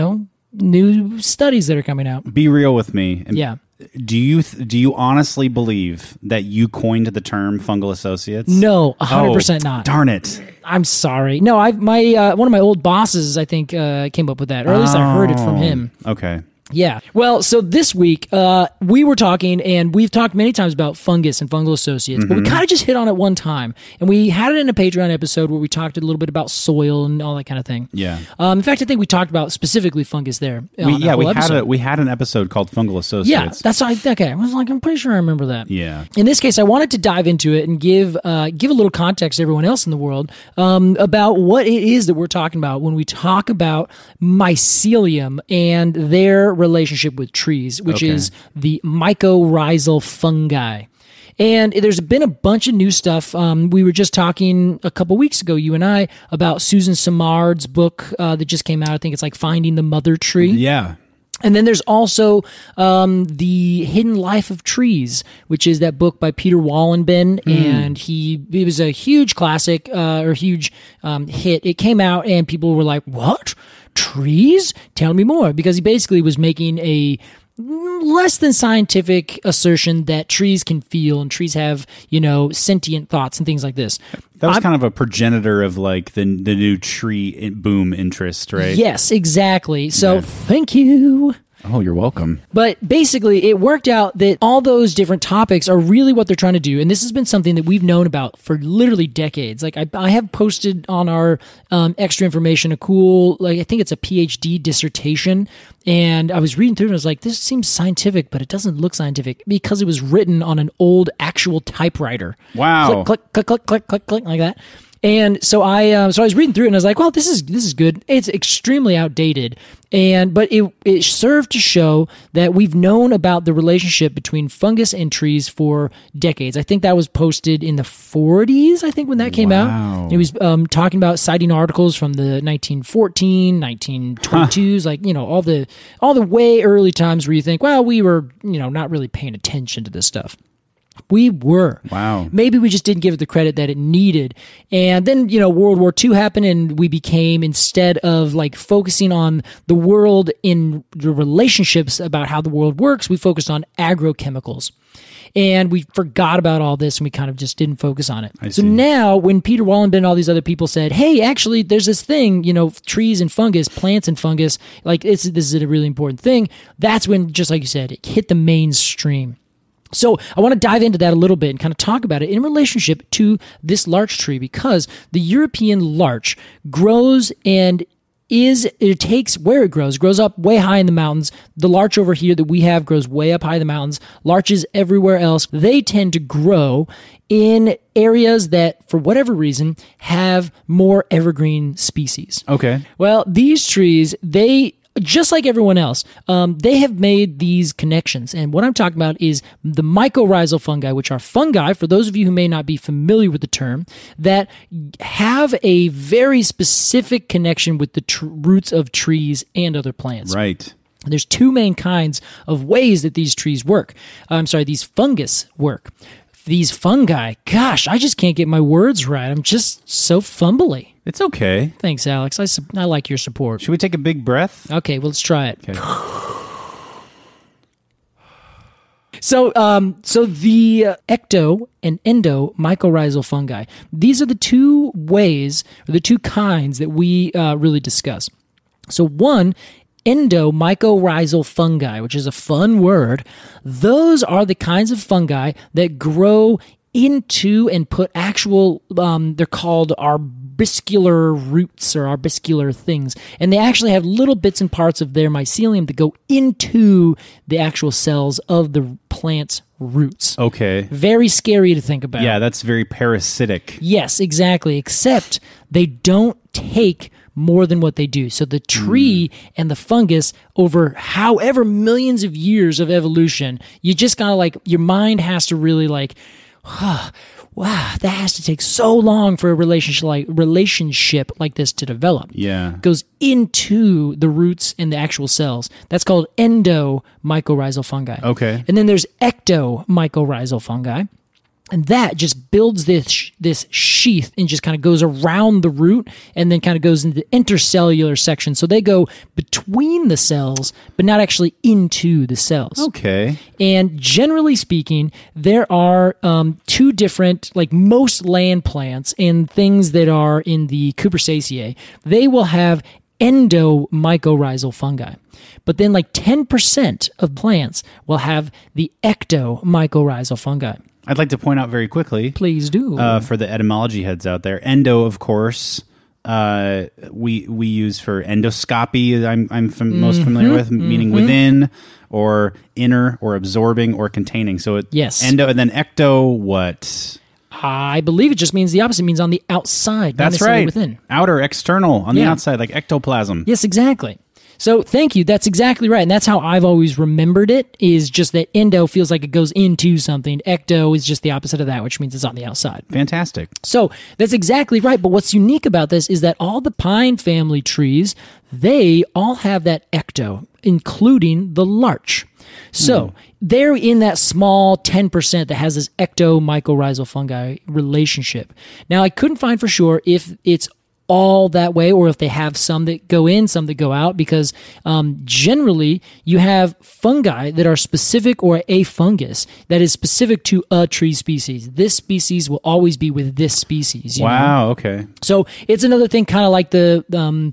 new studies that are coming out. Be real with me. Yeah. Do you honestly believe that you coined the term fungal associates? No, 100% not. Darn it. I'm sorry. No, one of my old bosses, I think, came up with that, or at least I heard it from him. Okay. Yeah. Well, so this week, we were talking, and we've talked many times about fungus and fungal associates, but we kind of just hit on it one time. And we had it in a Patreon episode where we talked a little bit about soil and all that kind of thing. Yeah. In fact, I think we talked about specifically fungus there. We had an episode called Fungal Associates. Yeah, okay. I was like, I'm pretty sure I remember that. Yeah. In this case, I wanted to dive into it and give a little context to everyone else in the world about what it is that we're talking about when we talk about mycelium and their relationship with trees, which is the mycorrhizal fungi. And there's been a bunch of new stuff. We were just talking a couple weeks ago, you and I, about Susan Simard's book that just came out. I think it's like Finding the Mother Tree. Yeah. And then there's also The Hidden Life of Trees, which is that book by Peter Wallenben, and it was a huge classic or huge hit. It came out and people were like, what? Trees? Tell me more. Because he basically was making a less than scientific assertion that trees can feel and trees have, sentient thoughts and things like this. That was kind of a progenitor of like the new tree boom interest, right? Yes, exactly. So thank you. Oh, you're welcome. But basically, it worked out that all those different topics are really what they're trying to do. And this has been something that we've known about for literally decades. Like I have posted on our extra information a cool, I think it's a PhD dissertation. And I was reading through it and I was like, this seems scientific, but it doesn't look scientific because it was written on an old actual typewriter. Wow. Click, click, click, click, click, click, like that. And so I was reading through it and I was like, well, this is good. It's extremely outdated. But it served to show that we've known about the relationship between fungus and trees for decades. I think that was posted in the 40s, I think, when that came out. It was talking about citing articles from the 1914, 1922s, like, all the way early times where you think, well, we were, not really paying attention to this stuff. We were. Wow. Maybe we just didn't give it the credit that it needed. And then, World War II happened and we became, instead of focusing on the world in the relationships about how the world works, we focused on agrochemicals. And we forgot about all this and we kind of just didn't focus on it. So now when Peter Wallenben and all these other people said, hey, actually, there's this thing, trees and fungus, plants and fungus, this is a really important thing. That's when, just like you said, it hit the mainstream. So I want to dive into that a little bit and kind of talk about it in relationship to this larch tree, because the European larch grows and it takes where it grows up way high in the mountains. The larch over here that we have grows way up high in the mountains. Larches everywhere else, they tend to grow in areas that, for whatever reason, have more evergreen species. Okay. Well, these trees, just like everyone else, they have made these connections. And what I'm talking about is the mycorrhizal fungi, which are fungi, for those of you who may not be familiar with the term, that have a very specific connection with the roots of trees and other plants. Right. There's two main kinds of ways that these trees work. These fungus work. These fungi, gosh, I just can't get my words right. I'm just so fumbly. It's okay. Thanks, Alex. I like your support. Should we take a big breath? Okay, well, let's try it. Okay. So the ecto and endo mycorrhizal fungi, these are the two ways, or the two kinds that we really discuss. So one, endomycorrhizal fungi, which is a fun word, those are the kinds of fungi that grow into and put actual, they're called arbuscular roots or arbuscular things. And they actually have little bits and parts of their mycelium that go into the actual cells of the plant's roots. Okay. Very scary to think about. Yeah, that's very parasitic. Yes, exactly. Except they don't take more than what they do. So the tree and the fungus, over however millions of years of evolution, you just gotta your mind has to really wow, that has to take so long for a relationship like this to develop. Yeah. It goes into the roots and the actual cells. That's called endomycorrhizal fungi. Okay. And then there's ectomycorrhizal fungi. And that just builds this sheath and just kind of goes around the root and then kind of goes into the intercellular section. So they go between the cells, but not actually into the cells. Okay. And generally speaking, there are two different, like most land plants and things that are in the Cupressaceae, they will have endomycorrhizal fungi. But then like 10% of plants will have the ectomycorrhizal fungi. I'd like to point out very quickly, Please do. for the etymology heads out there, endo, of course, we use for endoscopy. I'm most familiar with, meaning within, or inner, or absorbing, or containing. So Yes. endo, and then ecto, what? I believe it just means the opposite, it means on the outside, not That's necessarily right. within. Outer, external, on the Yeah. outside, like ectoplasm. Yes, exactly. So thank you. That's exactly right. And that's how I've always remembered it, is just that endo feels like it goes into something. Ecto is just the opposite of that, which means it's on the outside. Fantastic. So that's exactly right. But what's unique about this is that all the pine family trees, they all have that ecto, including the larch. So they're in that small 10% that has this ectomycorrhizal fungi relationship. Now, I couldn't find for sure if it's all that way or if they have some that go in, some that go out, because generally you have fungi that are specific, or a fungus that is specific to a tree species. This species will always be with this species. You know? Wow, okay. So it's another thing, kind of like the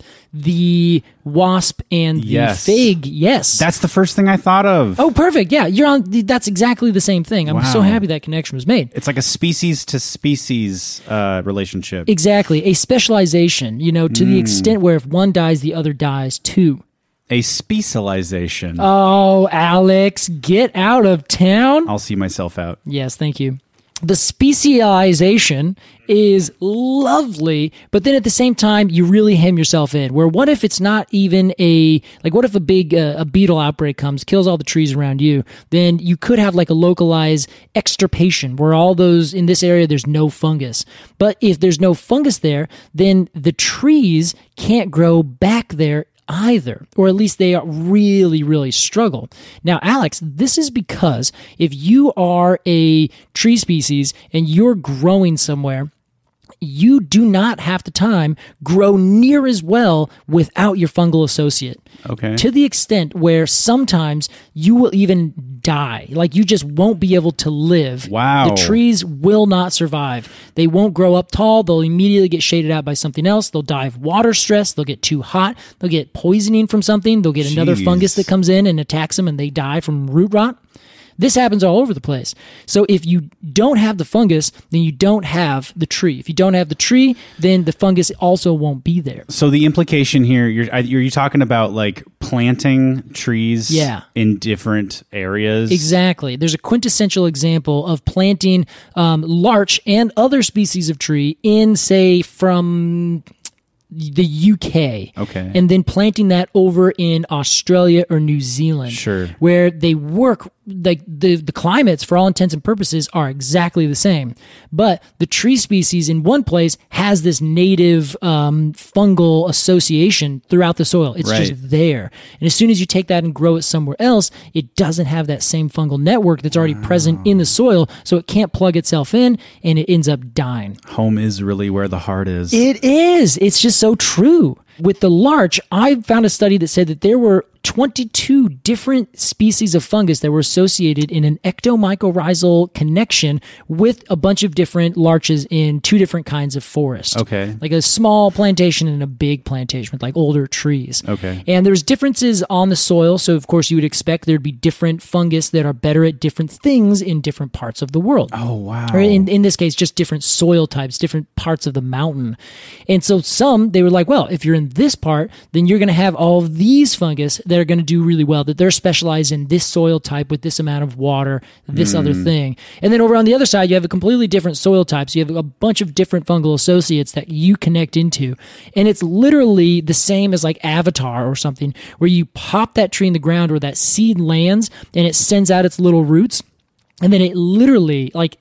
wasp and the Yes. fig. Yes. That's the first thing I thought of. Oh, perfect. Yeah, you're on. That's exactly the same thing. I'm so Wow. happy that connection was made. It's like a species to species relationship. Exactly. A specialization, to the extent where if one dies, the other dies too. A specialization. Oh, Alex, get out of town. I'll see myself out. Yes, thank you. The specialization is lovely, but then at the same time, you really hem yourself in. Where what if it's not even what if a big a beetle outbreak comes, kills all the trees around you? Then you could have like a localized extirpation where all those in this area, there's no fungus. But if there's no fungus there, then the trees can't grow back there either, or at least they really, really struggle. Now, Alex, this is because if you are a tree species and you're growing somewhere, you do not have the time grow near as well without your fungal associate. Okay. To the extent where sometimes you will even die. Like you just won't be able to live. Wow. The trees will not survive. They won't grow up tall. They'll immediately get shaded out by something else. They'll die of water stress. They'll get too hot. They'll get poisoning from something. They'll get another Jeez. fungus that comes in and attacks them and they die from root rot. This happens all over the place. So if you don't have the fungus, then you don't have the tree. If you don't have the tree, then the fungus also won't be there. So the implication here, you're talking about like planting trees in different areas? Exactly. There's a quintessential example of planting larch and other species of tree in, say, from the UK. Okay. And then planting that over in Australia or New Zealand. Sure. Where they work, like the climates for all intents and purposes are exactly the same. But the tree species in one place has this native fungal association throughout the soil. It's Right. just there. And as soon as you take that and grow it somewhere else, it doesn't have that same fungal network that's already present in the soil. So it can't plug itself in and it ends up dying. Home is really where the heart is. It is. It's just so true. With the larch, I found a study that said that there were 22 different species of fungus that were associated in an ectomycorrhizal connection with a bunch of different larches in two different kinds of forest. Okay. Like a small plantation and a big plantation with like older trees. Okay. And there's differences on the soil. So, of course, you would expect there'd be different fungus that are better at different things in different parts of the world. Oh, wow. Or in this case, just different soil types, different parts of the mountain. And so they were like, well, if you're in this part, then you're going to have all of these fungus that are going to do really well, that they're specialized in this soil type with this amount of water, this other thing. And then over on the other side, you have a completely different soil type. So you have a bunch of different fungal associates that you connect into. And it's literally the same as like Avatar or something, where you pop that tree in the ground where that seed lands and it sends out its little roots. And then it literally, like,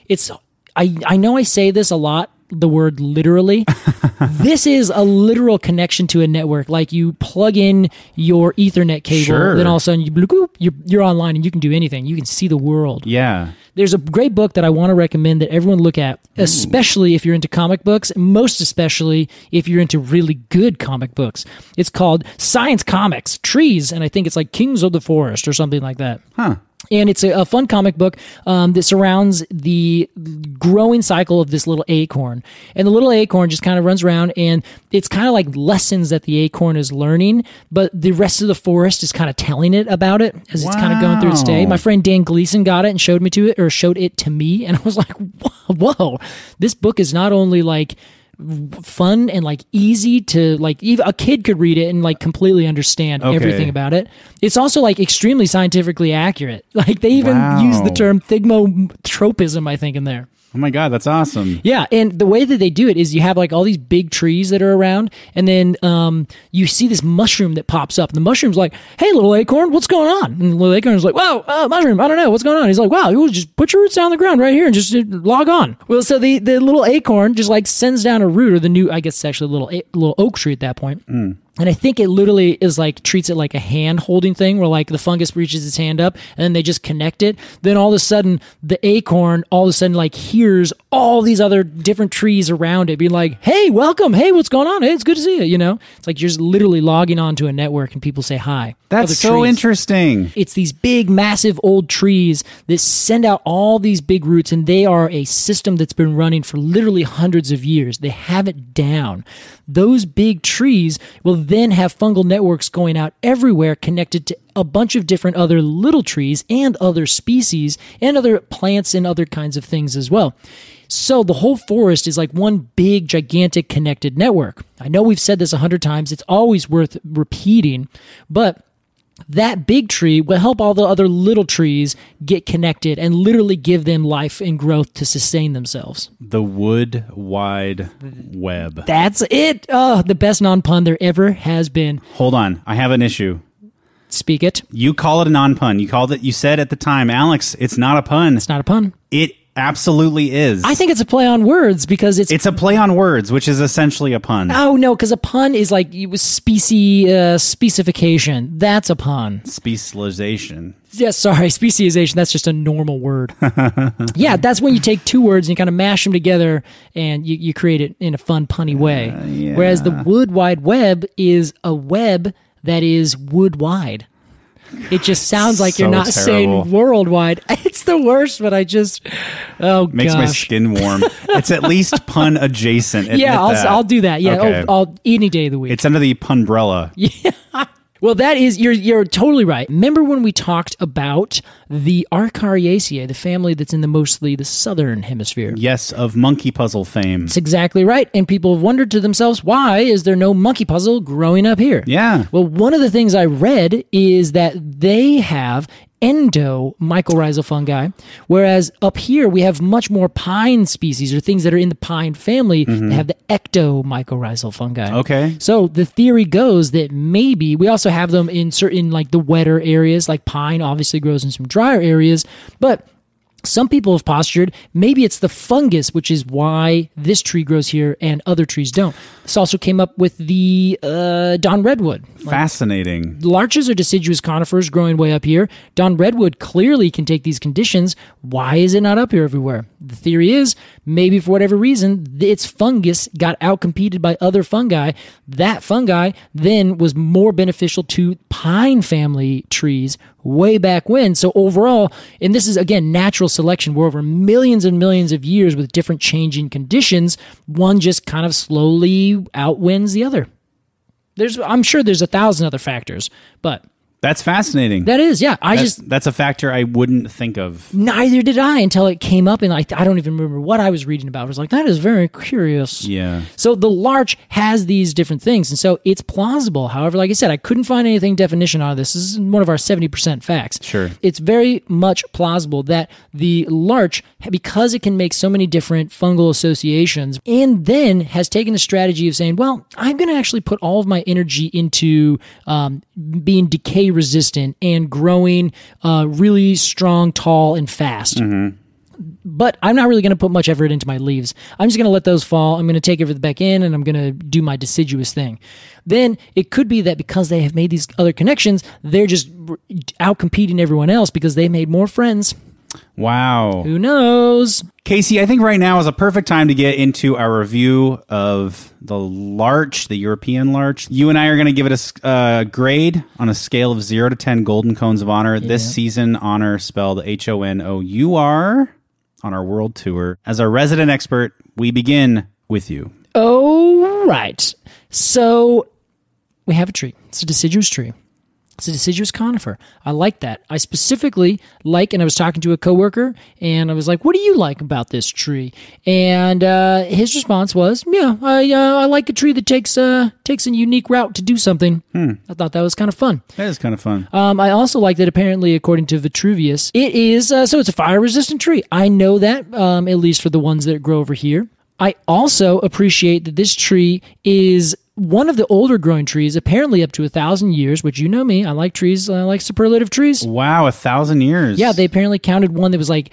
I know I say this a lot, the word literally. This is a literal connection to a network. Like, you plug in your Ethernet cable, Sure. then all of a sudden you're online and you can do anything. You can see the world. Yeah. There's a great book that I want to recommend that everyone look at, especially if you're into comic books, most especially if you're into really good comic books. It's called Science Comics, Trees, and I think it's like Kings of the Forest or something like that. Huh. And it's a fun comic book that surrounds the growing cycle of this little acorn. And the little acorn just kind of runs around, and it's kind of like lessons that the acorn is learning, but the rest of the forest is kind of telling it about it as it's kind of going through its day. Wow. My friend Dan Gleason got it and showed it to me, and I was like, whoa, this book is not only like fun and like easy to, like, even a kid could read it and like completely understand everything about it. It's also like extremely scientifically accurate. Like, they even use the term thigmotropism, I think, in there. Oh my God, that's awesome. Yeah, and the way that they do it is you have like all these big trees that are around, and then you see this mushroom that pops up, and the mushroom's like, "Hey, little acorn, what's going on?" And the little acorn's like, "Wow, mushroom, I don't know what's going on." He's like, "Wow, you just put your roots down on the ground right here and just log on." Well, so the little acorn just like sends down a root, or the new, I guess it's actually a little oak tree at that point. And I think it literally is like, treats it like a hand holding thing, where like the fungus reaches its hand up and then they just connect it. Then all of a sudden the acorn like hears all these other different trees around it being like, "Hey, welcome. Hey, what's going on? Hey, it's good to see you." You know, it's like you're just literally logging onto a network and people say hi. That's Other so trees. interesting. It's these big, massive old trees that send out all these big roots, and they are a system that's been running for literally hundreds of years. They have it down. Those big trees will then have fungal networks going out everywhere, connected to a bunch of different other little trees and other species and other plants and other kinds of things as well. So the whole forest is like one big, gigantic connected network. I know we've said this 100 times. It's always worth repeating, but that big tree will help all the other little trees get connected and literally give them life and growth to sustain themselves. The Wood Wide Web. That's it. Oh, the best non-pun there ever has been. Hold on. I have an issue. Speak it. You call it a non-pun. You said at the time, Alex, it's not a pun. It's not a pun. It absolutely is. I think it's a play on words because It's a play on words, which is essentially a pun. Oh, no, because a pun is like specification. That's a pun. Specialization. Yeah, sorry, speciation. That's just a normal word. Yeah, that's when you take two words and you kind of mash them together and you create it in a fun, punny way. Yeah. Whereas the Wood Wide Web is a web that is wood wide. It just sounds like you're So not terrible. saying worldwide. It's the worst, but Makes gosh. my skin warm. It's at least pun adjacent. Admit Yeah, that. I'll do that. Yeah, Okay. I'll any day of the week. It's under the punbrella. Well, that is, you're totally right. Remember when we talked about the Arcariaceae, the family that's in mostly the southern hemisphere? Yes, of monkey puzzle fame. That's exactly right. And people have wondered to themselves, why is there no monkey puzzle growing up here? Yeah. Well, one of the things I read is that they have endomycorrhizal fungi, whereas up here we have much more pine species or things that are in the pine family that have the ectomycorrhizal fungi. Okay. So the theory goes that maybe we also have them in certain, like, the wetter areas, like pine obviously grows in some drier areas, but some people have postured maybe it's the fungus, which is why this tree grows here and other trees don't. This also came up with the Don Redwood. Fascinating. Larches are deciduous conifers growing way up here. Don Redwood clearly can take these conditions. Why is it not up here everywhere? The theory is maybe for whatever reason, its fungus got outcompeted by other fungi. That fungi then was more beneficial to pine family trees way back when. So overall, and this is again natural selection, we're over millions and millions of years with different changing conditions, one just kind of slowly outwins the other. I'm sure there's 1,000 other factors, but That's fascinating. that is, yeah. That's a factor I wouldn't think of. Neither did I until it came up, and I don't even remember what I was reading about. I was like, that is very curious. Yeah. So the larch has these different things, and so it's plausible. However, like I said, I couldn't find anything definition on this. This is one of our 70% facts. Sure. It's very much plausible that the larch, because it can make so many different fungal associations, and then has taken the strategy of saying, well, I'm going to actually put all of my energy into being decay highly resistant and growing really strong, tall, and fast. But I'm not really going to put much effort into my leaves. I'm just going to let those fall. I'm going to take everything back in, and I'm going to do my deciduous thing. Then it could be that because they have made these other connections, they're just out competing everyone else because they made more friends. Wow. Who knows? Casey, I think right now is a perfect time to get into our review of the larch, the European larch. You and I are going to give it a grade on a scale of 0 to 10 golden cones of honor. This season, honor spelled HONOUR on our world tour. As our resident expert, we begin with you. Oh, right. So we have a tree. It's a deciduous tree. It's a deciduous conifer. I like that. I specifically like, and I was talking to a coworker, and I was like, "What do you like about this tree?" And his response was, "Yeah, I like a tree that takes a unique route to do something." I thought that was kind of fun. That is kind of fun. I also like that apparently, according to Vitruvius, it is so it's a fire-resistant tree. I know that, at least for the ones that grow over here. I also appreciate that this tree is one of the older growing trees, apparently up to 1,000 years, which you know me. I like trees. I like superlative trees. Wow, 1,000 years. Yeah, they apparently counted one that was like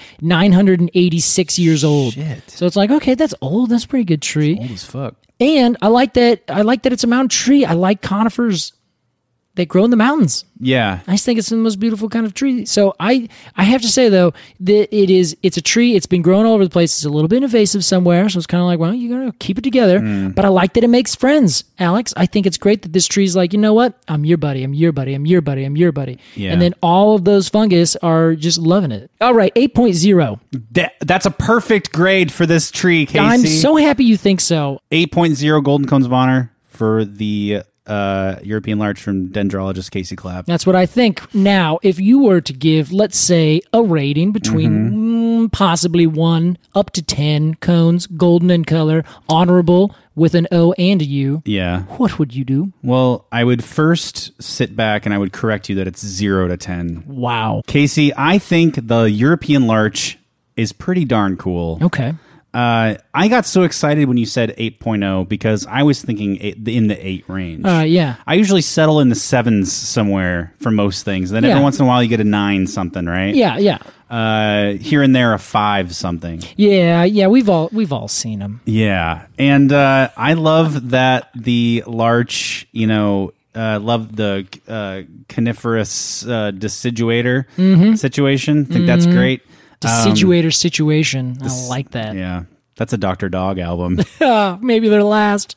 986 years old. Shit. So it's like, okay, that's old. That's a pretty good tree. Old as fuck. And I like that it's a mountain tree. I like conifers that grow in the mountains. Yeah. I just think it's the most beautiful kind of tree. So I have to say, though, that it's a tree. It's been growing all over the place. It's a little bit invasive somewhere. So it's kind of like, well, you got to keep it together. But I like that it makes friends, Alex. I think it's great that this tree's like, you know what? I'm your buddy. I'm your buddy. I'm your buddy. I'm your buddy. Yeah. And then all of those fungus are just loving it. All right, 8.0. That's a perfect grade for this tree, Casey. I'm so happy you think so. 8.0 golden cones of honor for the European larch from dendrologist Casey Clapp. That's what I think. Now, if you were to give, let's say, a rating between possibly 1 up to 10 cones, golden in color, honorable with an O and a U, Yeah. what would you do? Well, I would first sit back and I would correct you that it's 0 to 10. Wow. Casey, I think the European larch is pretty darn cool. Okay. I got so excited when you said 8.0 because I was thinking in the 8 range. Yeah. I usually settle in the 7s somewhere for most things. Then every once in a while you get a 9 something, right? Yeah, yeah. Here and there a 5 something. Yeah, we've all seen them. Yeah. And I love that the larch, love the coniferous deciduator situation. I think that's great. Deciduator situation. I like that. Yeah. That's a Dr. Dog album. Maybe they're last.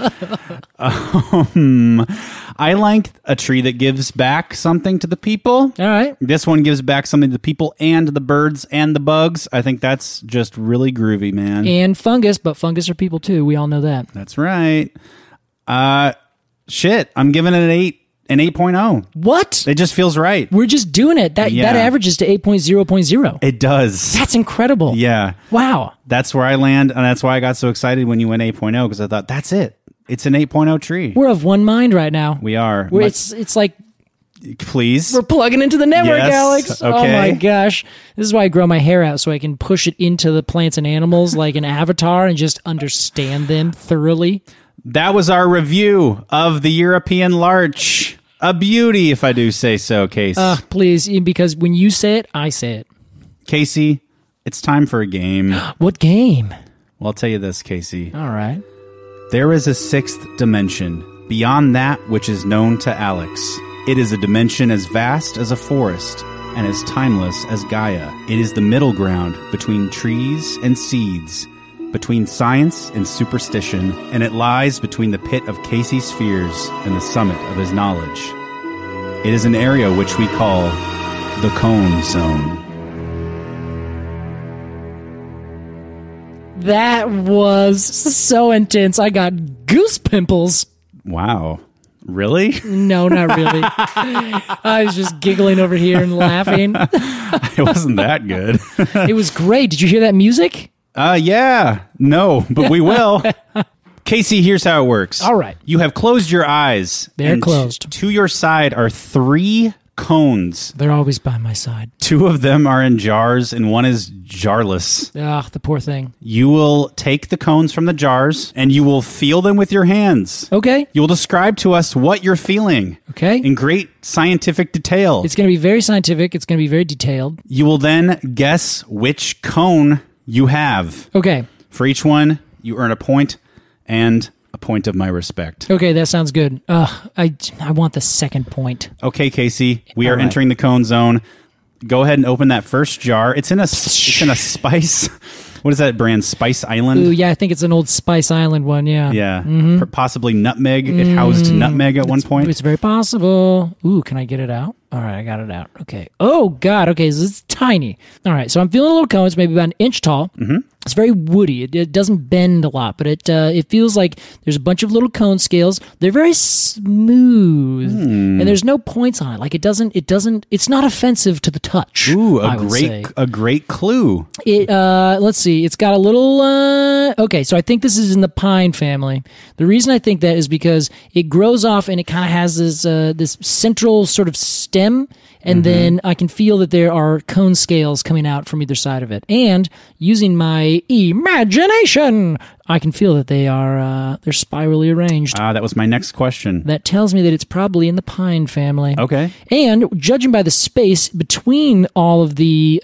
I like a tree that gives back something to the people. All right. This one gives back something to the people and the birds and the bugs. I think that's just really groovy, man. And fungus, but fungus are people too. We all know that. That's right. Shit. I'm giving it an 8.0. What? It just feels right. We're just doing it. That averages to 8.0.0. It does. That's incredible. Yeah. Wow. That's where I land, and that's why I got so excited when you went 8.0, because I thought, that's it. It's an 8.0 tree. We're of one mind right now. We are. It's like please. we're plugging into the network, Yes. Alex. Okay. Oh my gosh. This is why I grow my hair out, so I can push it into the plants and animals like an avatar and just understand them thoroughly. That was our review of the European larch. A beauty, if I do say so, Case. Please, because when you say it, I say it. Casey, it's time for a game. What game? Well, I'll tell you this, Casey. All right. There is a 6th dimension, beyond that which is known to Alex. It is a dimension as vast as a forest, and as timeless as Gaia. It is the middle ground between trees and seeds, between science and superstition, and it lies between the pit of Casey's fears and the summit of his knowledge. It is an area which we call the Cone Zone. That was so intense. I got goose pimples. Wow. Really? No, not really. I was just giggling over here and laughing. It wasn't that good. It was great. Did you hear that music? Yeah. No, but we will. Casey, here's how it works. All right. You have closed your eyes. They're and closed. To your side are 3 cones. They're always by my side. 2 of them are in jars and one is jarless. Ah, the poor thing. You will take the cones from the jars and you will feel them with your hands. Okay. You will describe to us what you're feeling. Okay. In great scientific detail. It's going to be very scientific. It's going to be very detailed. You will then guess which cone you have. Okay. For each one, you earn a point and a point of my respect. Okay, that sounds good. I want the second point. Okay, Casey, we are All right. entering the cone zone. Go ahead and open that first jar. It's in a spice. What is that brand? Spice Island? Ooh, yeah, I think it's an old Spice Island one, yeah. Yeah. Possibly nutmeg. It housed nutmeg at one point. It's very possible. Ooh, can I get it out? All right, I got it out. Okay. Oh, God. Okay, so it's tiny. All right, so I'm feeling a little cone. It's maybe about an inch tall. Mm-hmm. It's very woody. It doesn't bend a lot, but it feels like there's a bunch of little cone scales. They're very smooth, and there's no points on it. Like it's not offensive to the touch. Ooh, I would say. a great clue. Let's see. It's got a little. Okay, so I think this is in the pine family. The reason I think that is because it grows off and it kind of has this central sort of stem, and then I can feel that there are cone scales coming out from either side of it. And using my imagination, I can feel that they're spirally arranged. That was my next question. That tells me that it's probably in the pine family. Okay. And judging by the space between all of the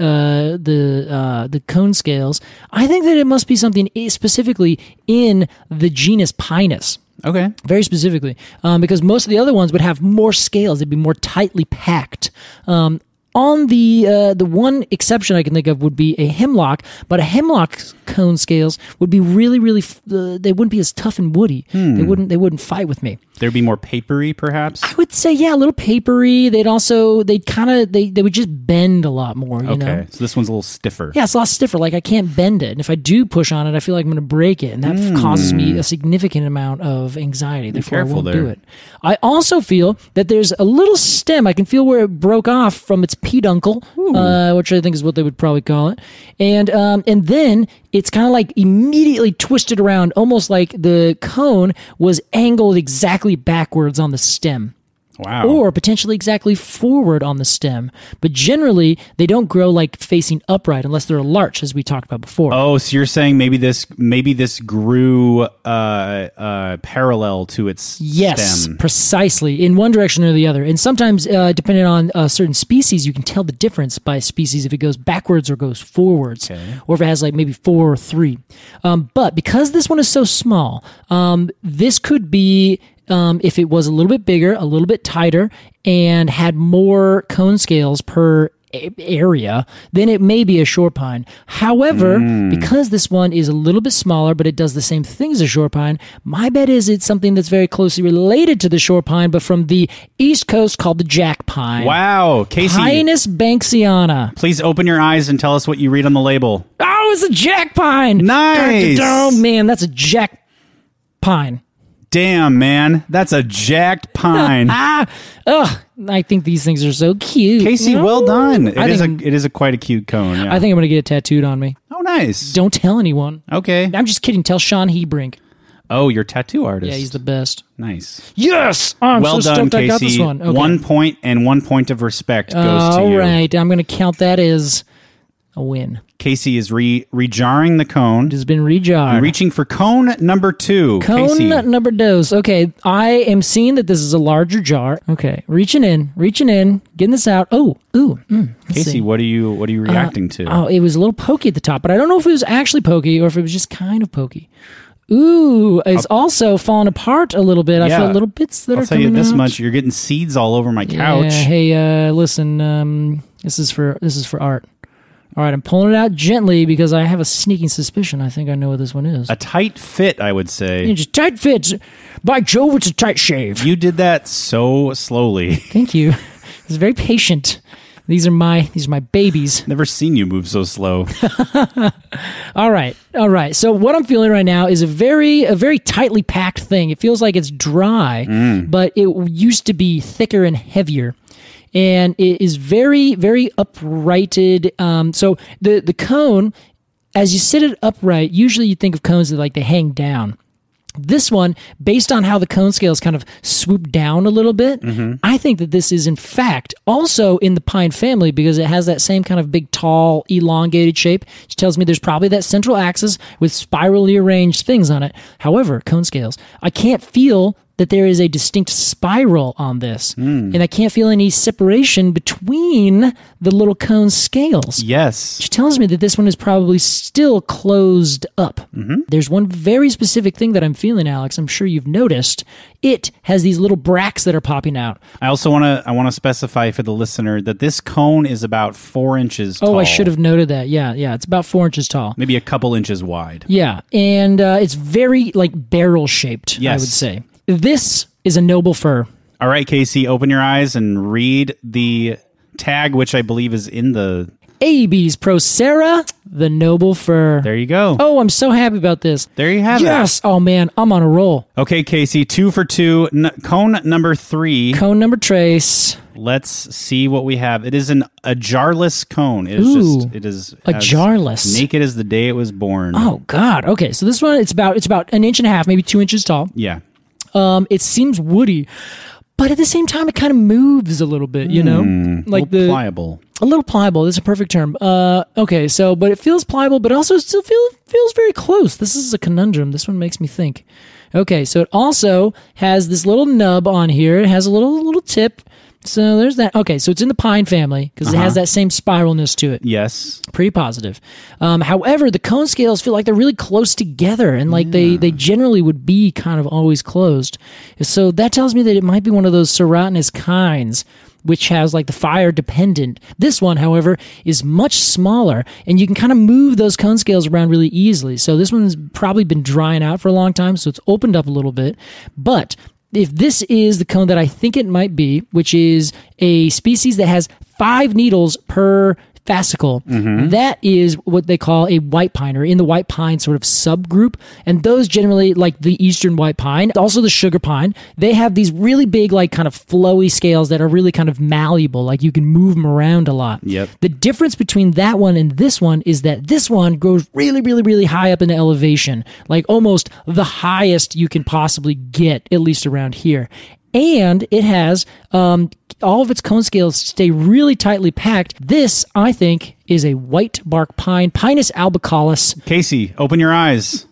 cone scales, I think that it must be something specifically in the genus Pinus. Okay. Very specifically, because most of the other ones would have more scales; they'd be more tightly packed. On the one exception I can think of would be a hemlock, but a hemlock's cone scales would be really, really. They wouldn't be as tough and woody. They wouldn't fight with me. There'd be more papery, perhaps. I would say, yeah, a little papery. They would just bend a lot more. You know? So this one's a little stiffer. Yeah, it's a lot stiffer. Like I can't bend it, and if I do push on it, I feel like I'm going to break it, and that causes me a significant amount of anxiety. Therefore, I won't do it. I also feel that there's a little stem. I can feel where it broke off from its peduncle, which I think is what they would probably call it, and then it's kind of like immediately twisted around, almost like the cone was angled exactly backwards on the stem. Wow. Or potentially exactly forward on the stem. But generally, they don't grow like facing upright unless they're a larch, as we talked about before. Oh, so you're saying maybe this grew parallel to its stem. Yes, precisely, in one direction or the other. And sometimes, depending on certain species, you can tell the difference by species if it goes backwards or goes forwards, or if it has like maybe 4 or 3. But because this one is so small, this could be... if it was a little bit bigger, a little bit tighter, and had more cone scales per area, then it may be a shore pine. However, because this one is a little bit smaller, but it does the same thing as a shore pine, my bet is it's something that's very closely related to the shore pine, but from the East Coast called the jack pine. Wow, Casey. Pinus banksiana. Please open your eyes and tell us what you read on the label. Oh, it's a jack pine. Nice. Oh, man, that's a jack pine. Damn, man, that's a jacked pine. I think these things are so cute. Casey, well done. It think- is quite a cute cone. Yeah. I think I'm going to get it tattooed on me. Oh, nice. Don't tell anyone. Okay. I'm just kidding. Tell Sean Hebrink. Oh, your tattoo artist. Yeah, he's the best. Nice. Yes! Oh, I'm Well so done, stoked I got this Casey. one. Okay. 1 point and 1 point of respect goes to you. All right, I'm going to count that as a win. Casey is rejarring the cone. It has been rejarred. And reaching for cone number 2. Cone Casey. number 2. Okay, I am seeing that this is a larger jar. Okay, reaching in, getting this out. Let's Casey, see. what are you reacting to? Oh, it was a little pokey at the top, but I don't know if it was actually pokey or if it was just kind of pokey. Ooh, it's also falling apart a little bit. I feel little bits that I'll are tell coming you this out. much: you're getting seeds all over my couch. Yeah, hey, listen. This is for art. All right, I'm pulling it out gently because I have a sneaking suspicion. I think I know what this one is. A tight fit, I would say. It's a tight fit. By Jove, it's a tight shave. You did that so slowly. Thank you. It's very patient. These are my babies. Never seen you move so slow. All right. So what I'm feeling right now is a very tightly packed thing. It feels like it's dry, but it used to be thicker and heavier. And it is very, very uprighted. So the cone, as you sit it upright, usually you think of cones that like they hang down. This one, based on how the cone scales kind of swoop down a little bit, I think that this is in fact also in the pine family because it has that same kind of big, tall, elongated shape, which tells me there's probably that central axis with spirally arranged things on it. However, cone scales, I can't feel that there is a distinct spiral on this, and I can't feel any separation between the little cone scales. Yes. Which tells me that this one is probably still closed up. There's one very specific thing that I'm feeling, Alex. I'm sure you've noticed. It has these little bracts that are popping out. I also want to specify for the listener that this cone is about 4 inches tall. Oh, I should have noted that. Yeah, it's about 4 inches tall. Maybe a couple inches wide. Yeah, and it's very like barrel shaped. Yes. I would say this is a noble fir. All right, Casey, open your eyes and read the tag, which I believe is in the... Abies procera, the noble fir. There you go. Oh, I'm so happy about this. There you have it. Yes. Oh, man, I'm on a roll. Okay, Casey, 2 for 2. Cone number 3. Cone number trace. Let's see what we have. It is a jarless cone. It is Ooh, it is a jarless. naked as the day it was born. Oh, God. Okay, so this one, it's about an inch and a half, maybe 2 inches tall. Yeah. It seems woody, but at the same time, it kind of moves a little bit, you know? Like pliable. A little pliable. That's a perfect term. Okay, so, but it feels pliable, but also still feels very close. This is a conundrum. This one makes me think. Okay, so it also has this little nub on here. It has a little tip. So there's that. Okay, so it's in the pine family because it has that same spiralness to it. Yes. Pretty positive. However, the cone scales feel like they're really close together and like they generally would be kind of always closed. So that tells me that it might be one of those serotinous kinds which has like the fire dependent. This one, however, is much smaller and you can kind of move those cone scales around really easily. So this one's probably been drying out for a long time, so it's opened up a little bit. But if this is the cone that I think it might be, which is a species that has 5 needles per fascicle, that is what they call a white pine, or in the white pine sort of subgroup. And those generally, like the eastern white pine, also the sugar pine, they have these really big, like kind of flowy scales that are really kind of malleable, like you can move them around a lot. Yep. The difference between that one and this one is that this one goes really, really, really high up in elevation, like almost the highest you can possibly get, at least around here. And it has all of its cone scales stay really tightly packed. This, I think, is a white bark pine, Pinus albicollis. Casey, open your eyes.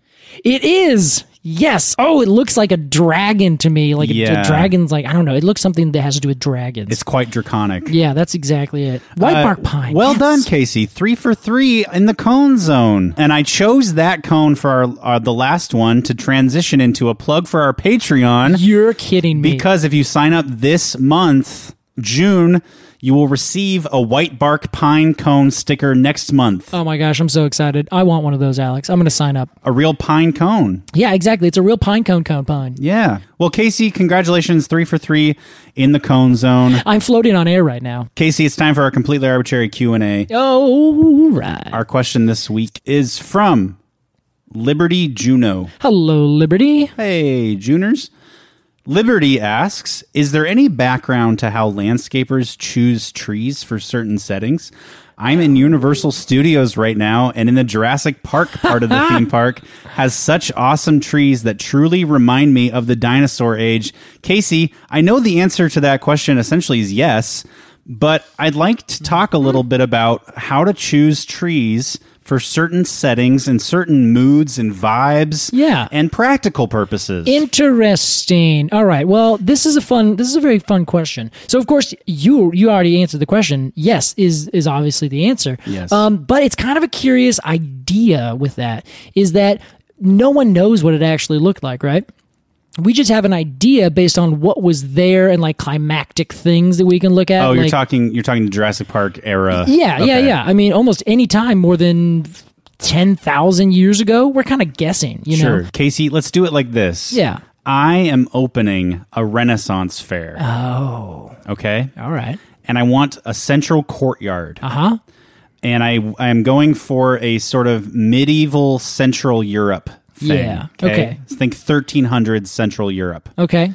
It is. Yes. Oh, it looks like a dragon to me. Like a dragon's like, I don't know. It looks something that has to do with dragons. It's quite draconic. Yeah, that's exactly it. White bark pine. Well done, Casey. 3 for 3 in the cone zone. And I chose that cone for the last one to transition into a plug for our Patreon. You're kidding me. Because if you sign up this month, June, you will receive a white bark pine cone sticker next month. Oh my gosh, I'm so excited. I want one of those, Alex. I'm going to sign up. A real pine cone. Yeah, exactly. It's a real pine cone pine. Yeah. Well, Casey, congratulations. 3 for 3 in the cone zone. I'm floating on air right now. Casey, it's time for our completely arbitrary Q&A. Oh, right. Our question this week is from Liberty Juno. Hello, Liberty. Hey, Juners. Liberty asks, is there any background to how landscapers choose trees for certain settings? I'm in Universal Studios right now, and in the Jurassic Park part of the theme park has such awesome trees that truly remind me of the dinosaur age. Casey, I know the answer to that question essentially is yes, but I'd like to talk a little bit about how to choose trees for certain settings and certain moods and vibes, and practical purposes. Interesting. All right. Well, this is a very fun question. So, of course, you already answered the question. Yes is obviously the answer. Yes. But it's kind of a curious idea with that, is that no one knows what it actually looked like, right? We just have an idea based on what was there and like climactic things that we can look at. Oh, you're like, talking the Jurassic Park era. Yeah, okay. yeah. I mean, almost any time more than 10,000 years ago, we're kind of guessing, you know? Sure. Casey, let's do it like this. Yeah. I am opening a Renaissance fair. Oh. Okay? All right. And I want a central courtyard. Uh-huh. And I am going for a sort of medieval Central Europe thing. Yeah. Okay. Think 1300s Central Europe. Okay.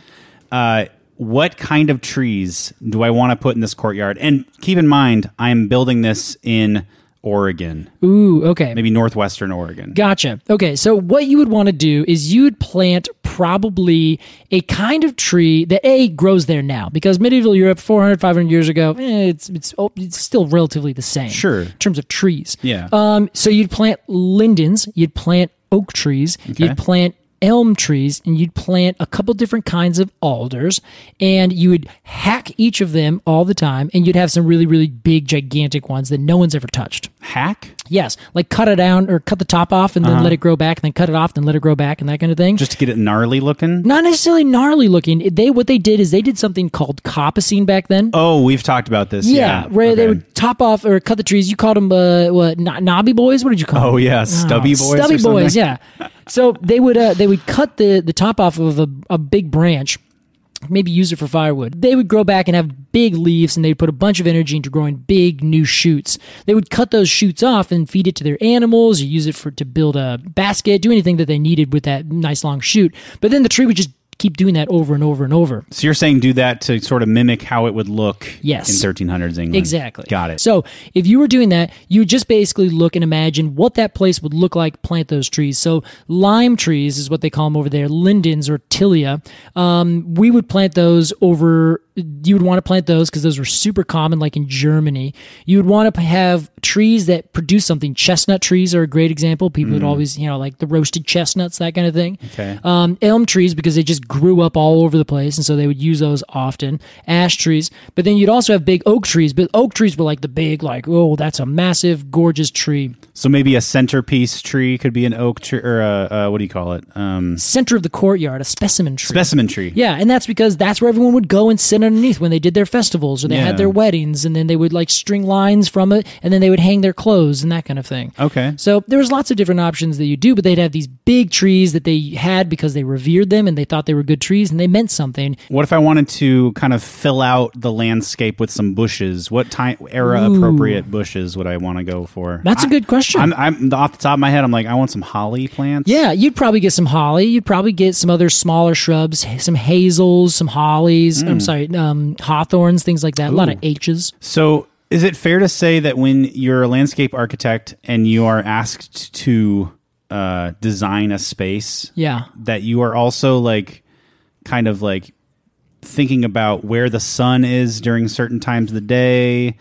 What kind of trees do I want to put in this courtyard? And keep in mind, I am building this in Oregon, Ooh, okay. maybe northwestern Oregon. Gotcha. Okay, so what you would want to do is you would plant probably a kind of tree that grows there now, because medieval Europe 400, 500 years ago, it's still relatively the same. Sure. In terms of trees. Yeah. So you'd plant lindens, you'd plant oak trees, Okay. you'd plant elm trees, and you'd plant a couple different kinds of alders, and you would hack each of them all the time, and you'd have some really, really big, gigantic ones that no one's ever touched. Hack? Yes, like cut it down or cut the top off and then let it grow back, and then cut it off, then let it grow back, and that kind of thing. Just to get it gnarly looking? Not necessarily gnarly looking. What they did is they did something called coppicing back then. Oh, we've talked about this. Yeah, where they Okay. would top off or cut the trees. You called them knobby boys? What did you call them? Oh, yeah, stubby boys or Stubby boys, something? yeah. So they would cut the top off of a big branch, maybe use it for firewood. They would grow back and have big leaves, and they'd put a bunch of energy into growing big new shoots. They would cut those shoots off and feed it to their animals, or use it to build a basket, do anything that they needed with that nice long shoot. But then the tree would just keep doing that over and over and over. So you're saying do that to sort of mimic how it would look Yes. in 1300s England. Exactly. Got it. So if you were doing that, you would just basically look and imagine what that place would look like, plant those trees. So lime trees is what they call them over there, lindens or tilia. We would plant those over, you would want to plant those because those were super common, like in Germany. You would want to have trees that produce something. Chestnut trees are a great example. People would always, like the roasted chestnuts, that kind of thing. Okay. Elm trees, because they just grew up all over the place, and so they would use those often. Ash trees, but then you'd also have big oak trees, but oak trees were like the big, like, oh, that's a massive, gorgeous tree. So maybe a centerpiece tree could be an oak tree, or what do you call it? Center of the courtyard, a specimen tree. Specimen tree. Yeah, and that's because that's where everyone would go and sit underneath when they did their festivals or they Yeah. had their weddings, and then they would like string lines from it, and then they would hang their clothes and that kind of thing. Okay. So there was lots of different options that you do, but they'd have these big trees that they had because they revered them and they thought they were good trees and they meant something. What if I wanted to kind of fill out the landscape with some bushes? What time era appropriate bushes would I want to go for? That's a good question. I'm off the top of my head. I'm like, I want some holly plants. Yeah, you'd probably get some holly. You'd probably get some other smaller shrubs, some hazels, some hollies. I'm sorry, hawthorns, things like that. A lot of H's. So is it fair to say that when you're a landscape architect and you are asked to design a space, Yeah. that you are also like kind of like thinking about where the sun is during certain times of the day,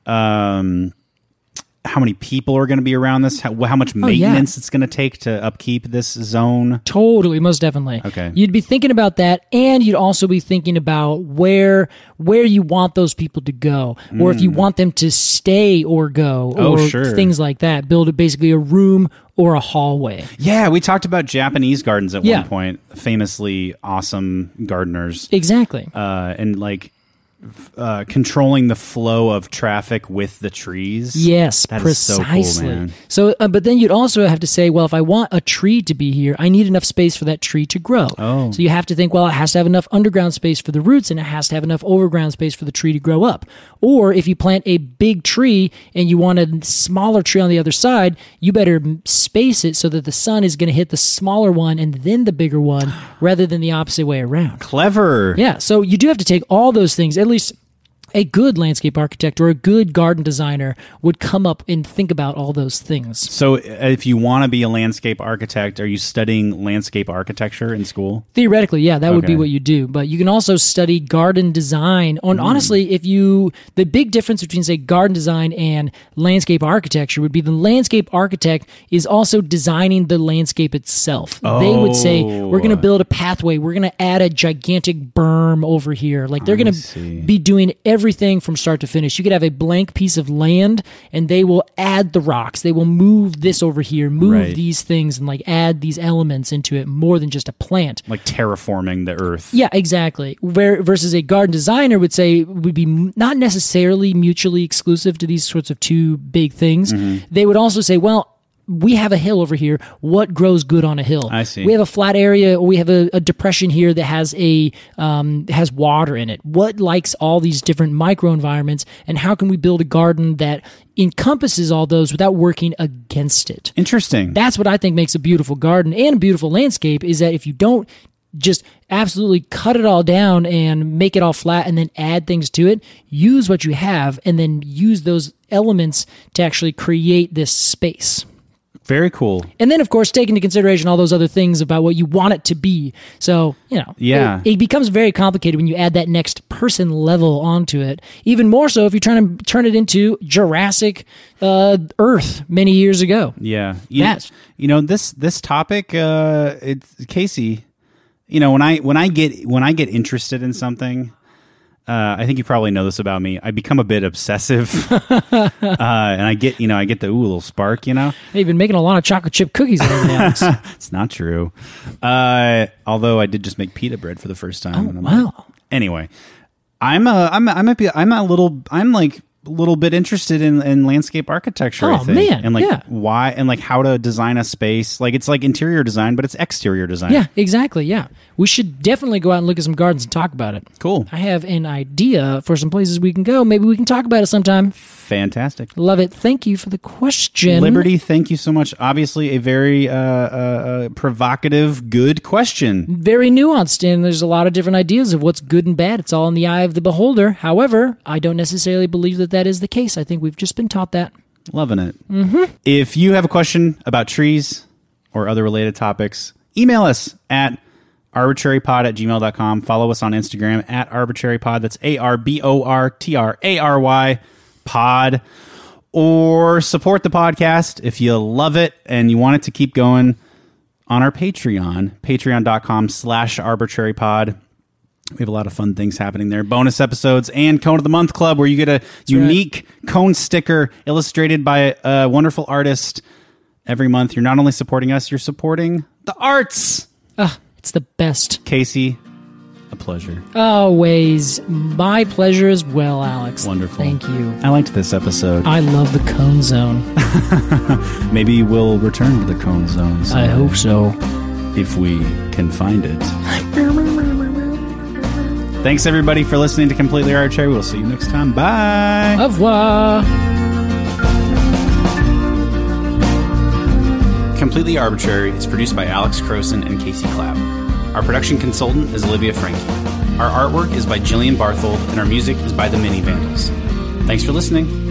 how many people are going to be around this, how much maintenance it's going to take to upkeep this zone? Totally, most definitely. Okay. You'd be thinking about that, and you'd also be thinking about where you want those people to go, or if you want them to stay or go, Oh, or sure. things like that. Build basically a room or a hallway. Yeah, we talked about Japanese gardens at Yeah. one point, famously awesome gardeners, Exactly. and like controlling the flow of traffic with the trees. Yes, That is so cool, precisely. man. So, but then you'd also have to say, well, if I want a tree to be here, I need enough space for that tree to grow. Oh. So you have to think, well, it has to have enough underground space for the roots, and it has to have enough overground space for the tree to grow up. Or if you plant a big tree and you want a smaller tree on the other side, you better space it so that the sun is going to hit the smaller one and then the bigger one, rather than the opposite way around. Clever. Yeah, so you do have to take all those things. At least a good landscape architect or a good garden designer would come up and think about all those things. So if you want to be a landscape architect, are you studying landscape architecture in school? Theoretically, yeah, that would be Okay. what you do. But you can also study garden design. And honestly, the big difference between, say, garden design and landscape architecture would be the landscape architect is also designing the landscape itself. They would say, we're going to build a pathway. We're going to add a gigantic berm over here. Like they're going to be doing everything from start to finish. You could have a blank piece of land and they will add the rocks. They will move this over here, move Right. these things, and like add these elements into it more than just a plant. Like terraforming the earth. Yeah, exactly. Versus a garden designer would say would be not necessarily mutually exclusive to these sorts of two big things. They would also say, well, we have a hill over here. What grows good on a hill? I see. We have a flat area, or we have a depression here that has has water in it. What likes all these different microenvironments, and how can we build a garden that encompasses all those without working against it? Interesting. That's what I think makes a beautiful garden and a beautiful landscape, is that if you don't just absolutely cut it all down and make it all flat and then add things to it, use what you have and then use those elements to actually create this space. Very cool. And then, of course, take into consideration all those other things about what you want it to be. So, it becomes very complicated when you add that next person level onto it. Even more so if you're trying to turn it into Jurassic Earth many years ago. Yeah. This topic, it's Casey. When I get interested in something, I think you probably know this about me. I become a bit obsessive, and I get the little spark. Hey, you've been making a lot of chocolate chip cookies lately, Alex. It's not true. Although I did just make pita bread for the first time. Oh, wow. Anyway, I'm a little bit interested in landscape architecture. I think. Man, and why and how to design a space. It's like interior design, but it's exterior design. Yeah, exactly. Yeah, we should definitely go out and look at some gardens and talk about it. Cool. I have an idea for some places we can go. Maybe we can talk about it sometime. Fantastic. Love it. Thank you for the question. Liberty, thank you so much. Obviously, a very provocative, good question. Very nuanced, and there's a lot of different ideas of what's good and bad. It's all in the eye of the beholder. However, I don't necessarily believe that is the case. I think we've just been taught that. Loving it. Mm-hmm. If you have a question about trees or other related topics, email us at arbitrarypod@gmail.com. Follow us on Instagram at arbitrarypod. That's ARBORTRARY pod. Or support the podcast if you love it and you want it to keep going on our Patreon, patreon.com/arbitrarypod. We have a lot of fun things happening there. Bonus episodes and Cone of the Month Club, where you get a unique cone sticker illustrated by a wonderful artist every month. You're not only supporting us, you're supporting the arts. It's the best. Casey, a pleasure. Always. My pleasure as well, Alex. Wonderful. Thank you. I liked this episode. I love the Cone Zone. Maybe we'll return to the Cone Zone someday. I hope so. If we can find it. Thanks, everybody, for listening to Completely Arbitrary. We'll see you next time. Bye. Au revoir. Completely Arbitrary is produced by Alex Croson and Casey Clapp. Our production consultant is Olivia Frankie. Our artwork is by Jillian Barthold, and our music is by the Mini Vandals. Thanks for listening.